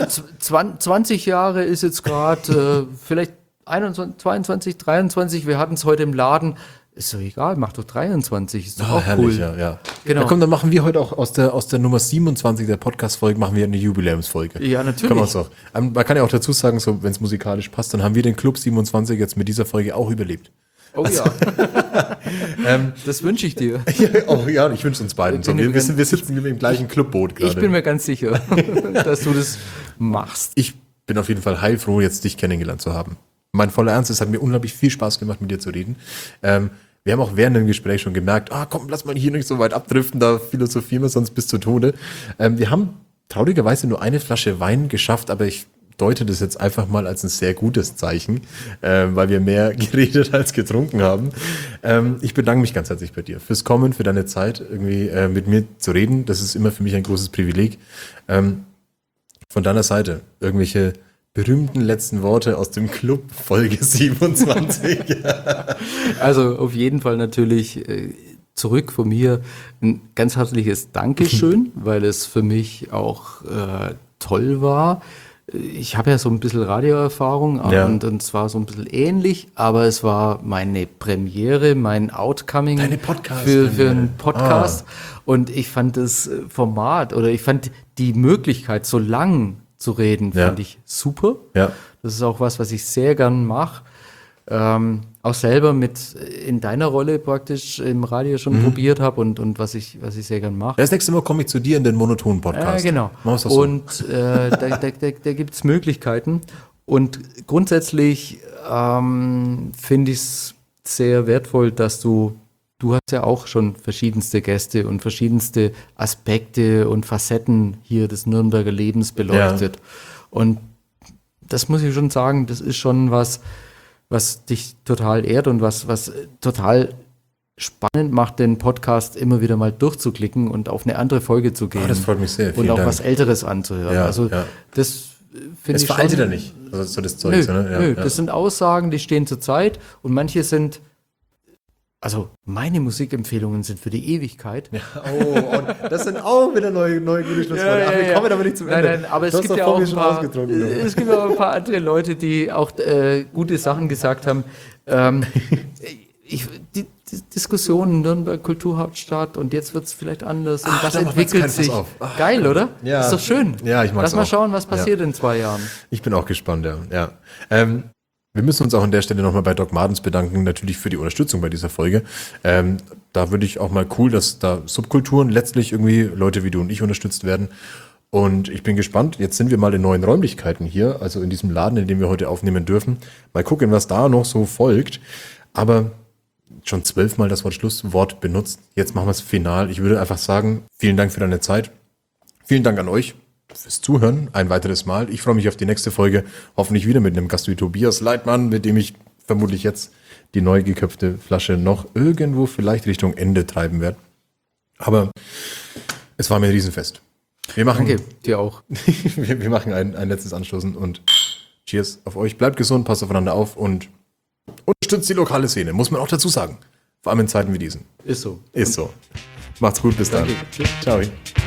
20 Jahre ist jetzt gerade, vielleicht 21, 22, 23. Wir hatten es heute im Laden. Ist doch egal, mach doch 23. Ist doch auch herrlich, cool. ja. Genau. Ja, komm, dann machen wir heute auch aus der Nummer 27 der Podcast-Folge machen wir eine Jubiläumsfolge. Ja, natürlich. Kann man's auch. Man kann ja auch dazu sagen, so, wenn es musikalisch passt, dann haben wir den Club 27 jetzt mit dieser Folge auch überlebt. Oh ja. Das wünsche ich dir. Ja, ich wünsche uns beiden. So, wir sitzen im gleichen Clubboot gerade. Ich bin mir ganz sicher, dass du das machst. Ich bin auf jeden Fall heilfroh, jetzt dich kennengelernt zu haben. Mein voller Ernst, es hat mir unglaublich viel Spaß gemacht, mit dir zu reden. Wir haben auch während dem Gespräch schon gemerkt, komm, lass mal hier nicht so weit abdriften, da philosophieren wir sonst bis zu Tode. Wir haben traurigerweise nur eine Flasche Wein geschafft, aber ich deute das jetzt einfach mal als ein sehr gutes Zeichen, weil wir mehr geredet als getrunken haben. Ich bedanke mich ganz herzlich bei dir fürs Kommen, für deine Zeit, irgendwie mit mir zu reden. Das ist immer für mich ein großes Privileg. Von deiner Seite irgendwelche berühmten letzten Worte aus dem Club Folge 27. Also auf jeden Fall natürlich zurück von mir ein ganz herzliches Dankeschön, weil es für mich auch toll war. Ich habe ja so ein bisschen Radioerfahrung und zwar so ein bisschen ähnlich, aber es war meine Premiere, mein Outcoming für einen Podcast. Und ich fand das Format oder ich fand die Möglichkeit, so lang zu reden, fand ich super. Ja. Das ist auch was ich sehr gern mache. Auch selber in deiner Rolle praktisch im Radio schon probiert habe und was ich sehr gern mache. Das nächste Mal komme ich zu dir in den monotonen Podcast. Genau. Mach's doch so. Und da gibt es Möglichkeiten. Und grundsätzlich finde ich es sehr wertvoll, dass du hast ja auch schon verschiedenste Gäste und verschiedenste Aspekte und Facetten hier des Nürnberger Lebens beleuchtet. Ja. Und das muss ich schon sagen, das ist schon was dich total ehrt und was total spannend macht, den Podcast immer wieder mal durchzuklicken und auf eine andere Folge zu gehen. Das freut mich sehr. Und auch Dank. Was Älteres anzuhören. Ja, also das finde ich schon. Das veraltet ja nicht. Also so das Zeug. Nö, das sind Aussagen, die stehen zur Zeit und manche sind. Also meine Musikempfehlungen sind für die Ewigkeit. Ja, und das sind auch wieder neue gute Schlussworte. Wir kommen aber nicht zum Ende. Nein, aber es gibt ja auch ein paar andere Leute, die auch gute Sachen gesagt haben. Die Diskussion Nürnberg Kulturhauptstadt und jetzt wird es vielleicht anders und was entwickelt sich. Geil, oder? Ja. Ist doch schön. Ja, ich mag's Lass mal schauen, was passiert in 2 Jahren. Ich bin auch gespannt, ja. Wir müssen uns auch an der Stelle nochmal bei Doc Martens bedanken, natürlich für die Unterstützung bei dieser Folge. Da würde ich auch mal cool, dass da Subkulturen letztlich irgendwie Leute wie du und ich unterstützt werden. Und ich bin gespannt, jetzt sind wir mal in neuen Räumlichkeiten hier, also in diesem Laden, in dem wir heute aufnehmen dürfen. Mal gucken, was da noch so folgt. Aber schon 12-mal das Wort Schlusswort benutzt. Jetzt machen wir es final. Ich würde einfach sagen, vielen Dank für deine Zeit. Vielen Dank an euch fürs Zuhören ein weiteres Mal. Ich freue mich auf die nächste Folge. Hoffentlich wieder mit einem Gast wie Tobias Leitmann, mit dem ich vermutlich jetzt die neu geköpfte Flasche noch irgendwo vielleicht Richtung Ende treiben werde. Aber es war mir ein Riesenfest. Danke, dir auch. wir machen ein letztes Anstoßen und Cheers auf euch. Bleibt gesund, passt aufeinander auf und unterstützt die lokale Szene, muss man auch dazu sagen. Vor allem in Zeiten wie diesen. Ist so. Macht's gut, bis dann. Danke. Tschüss. Ciao.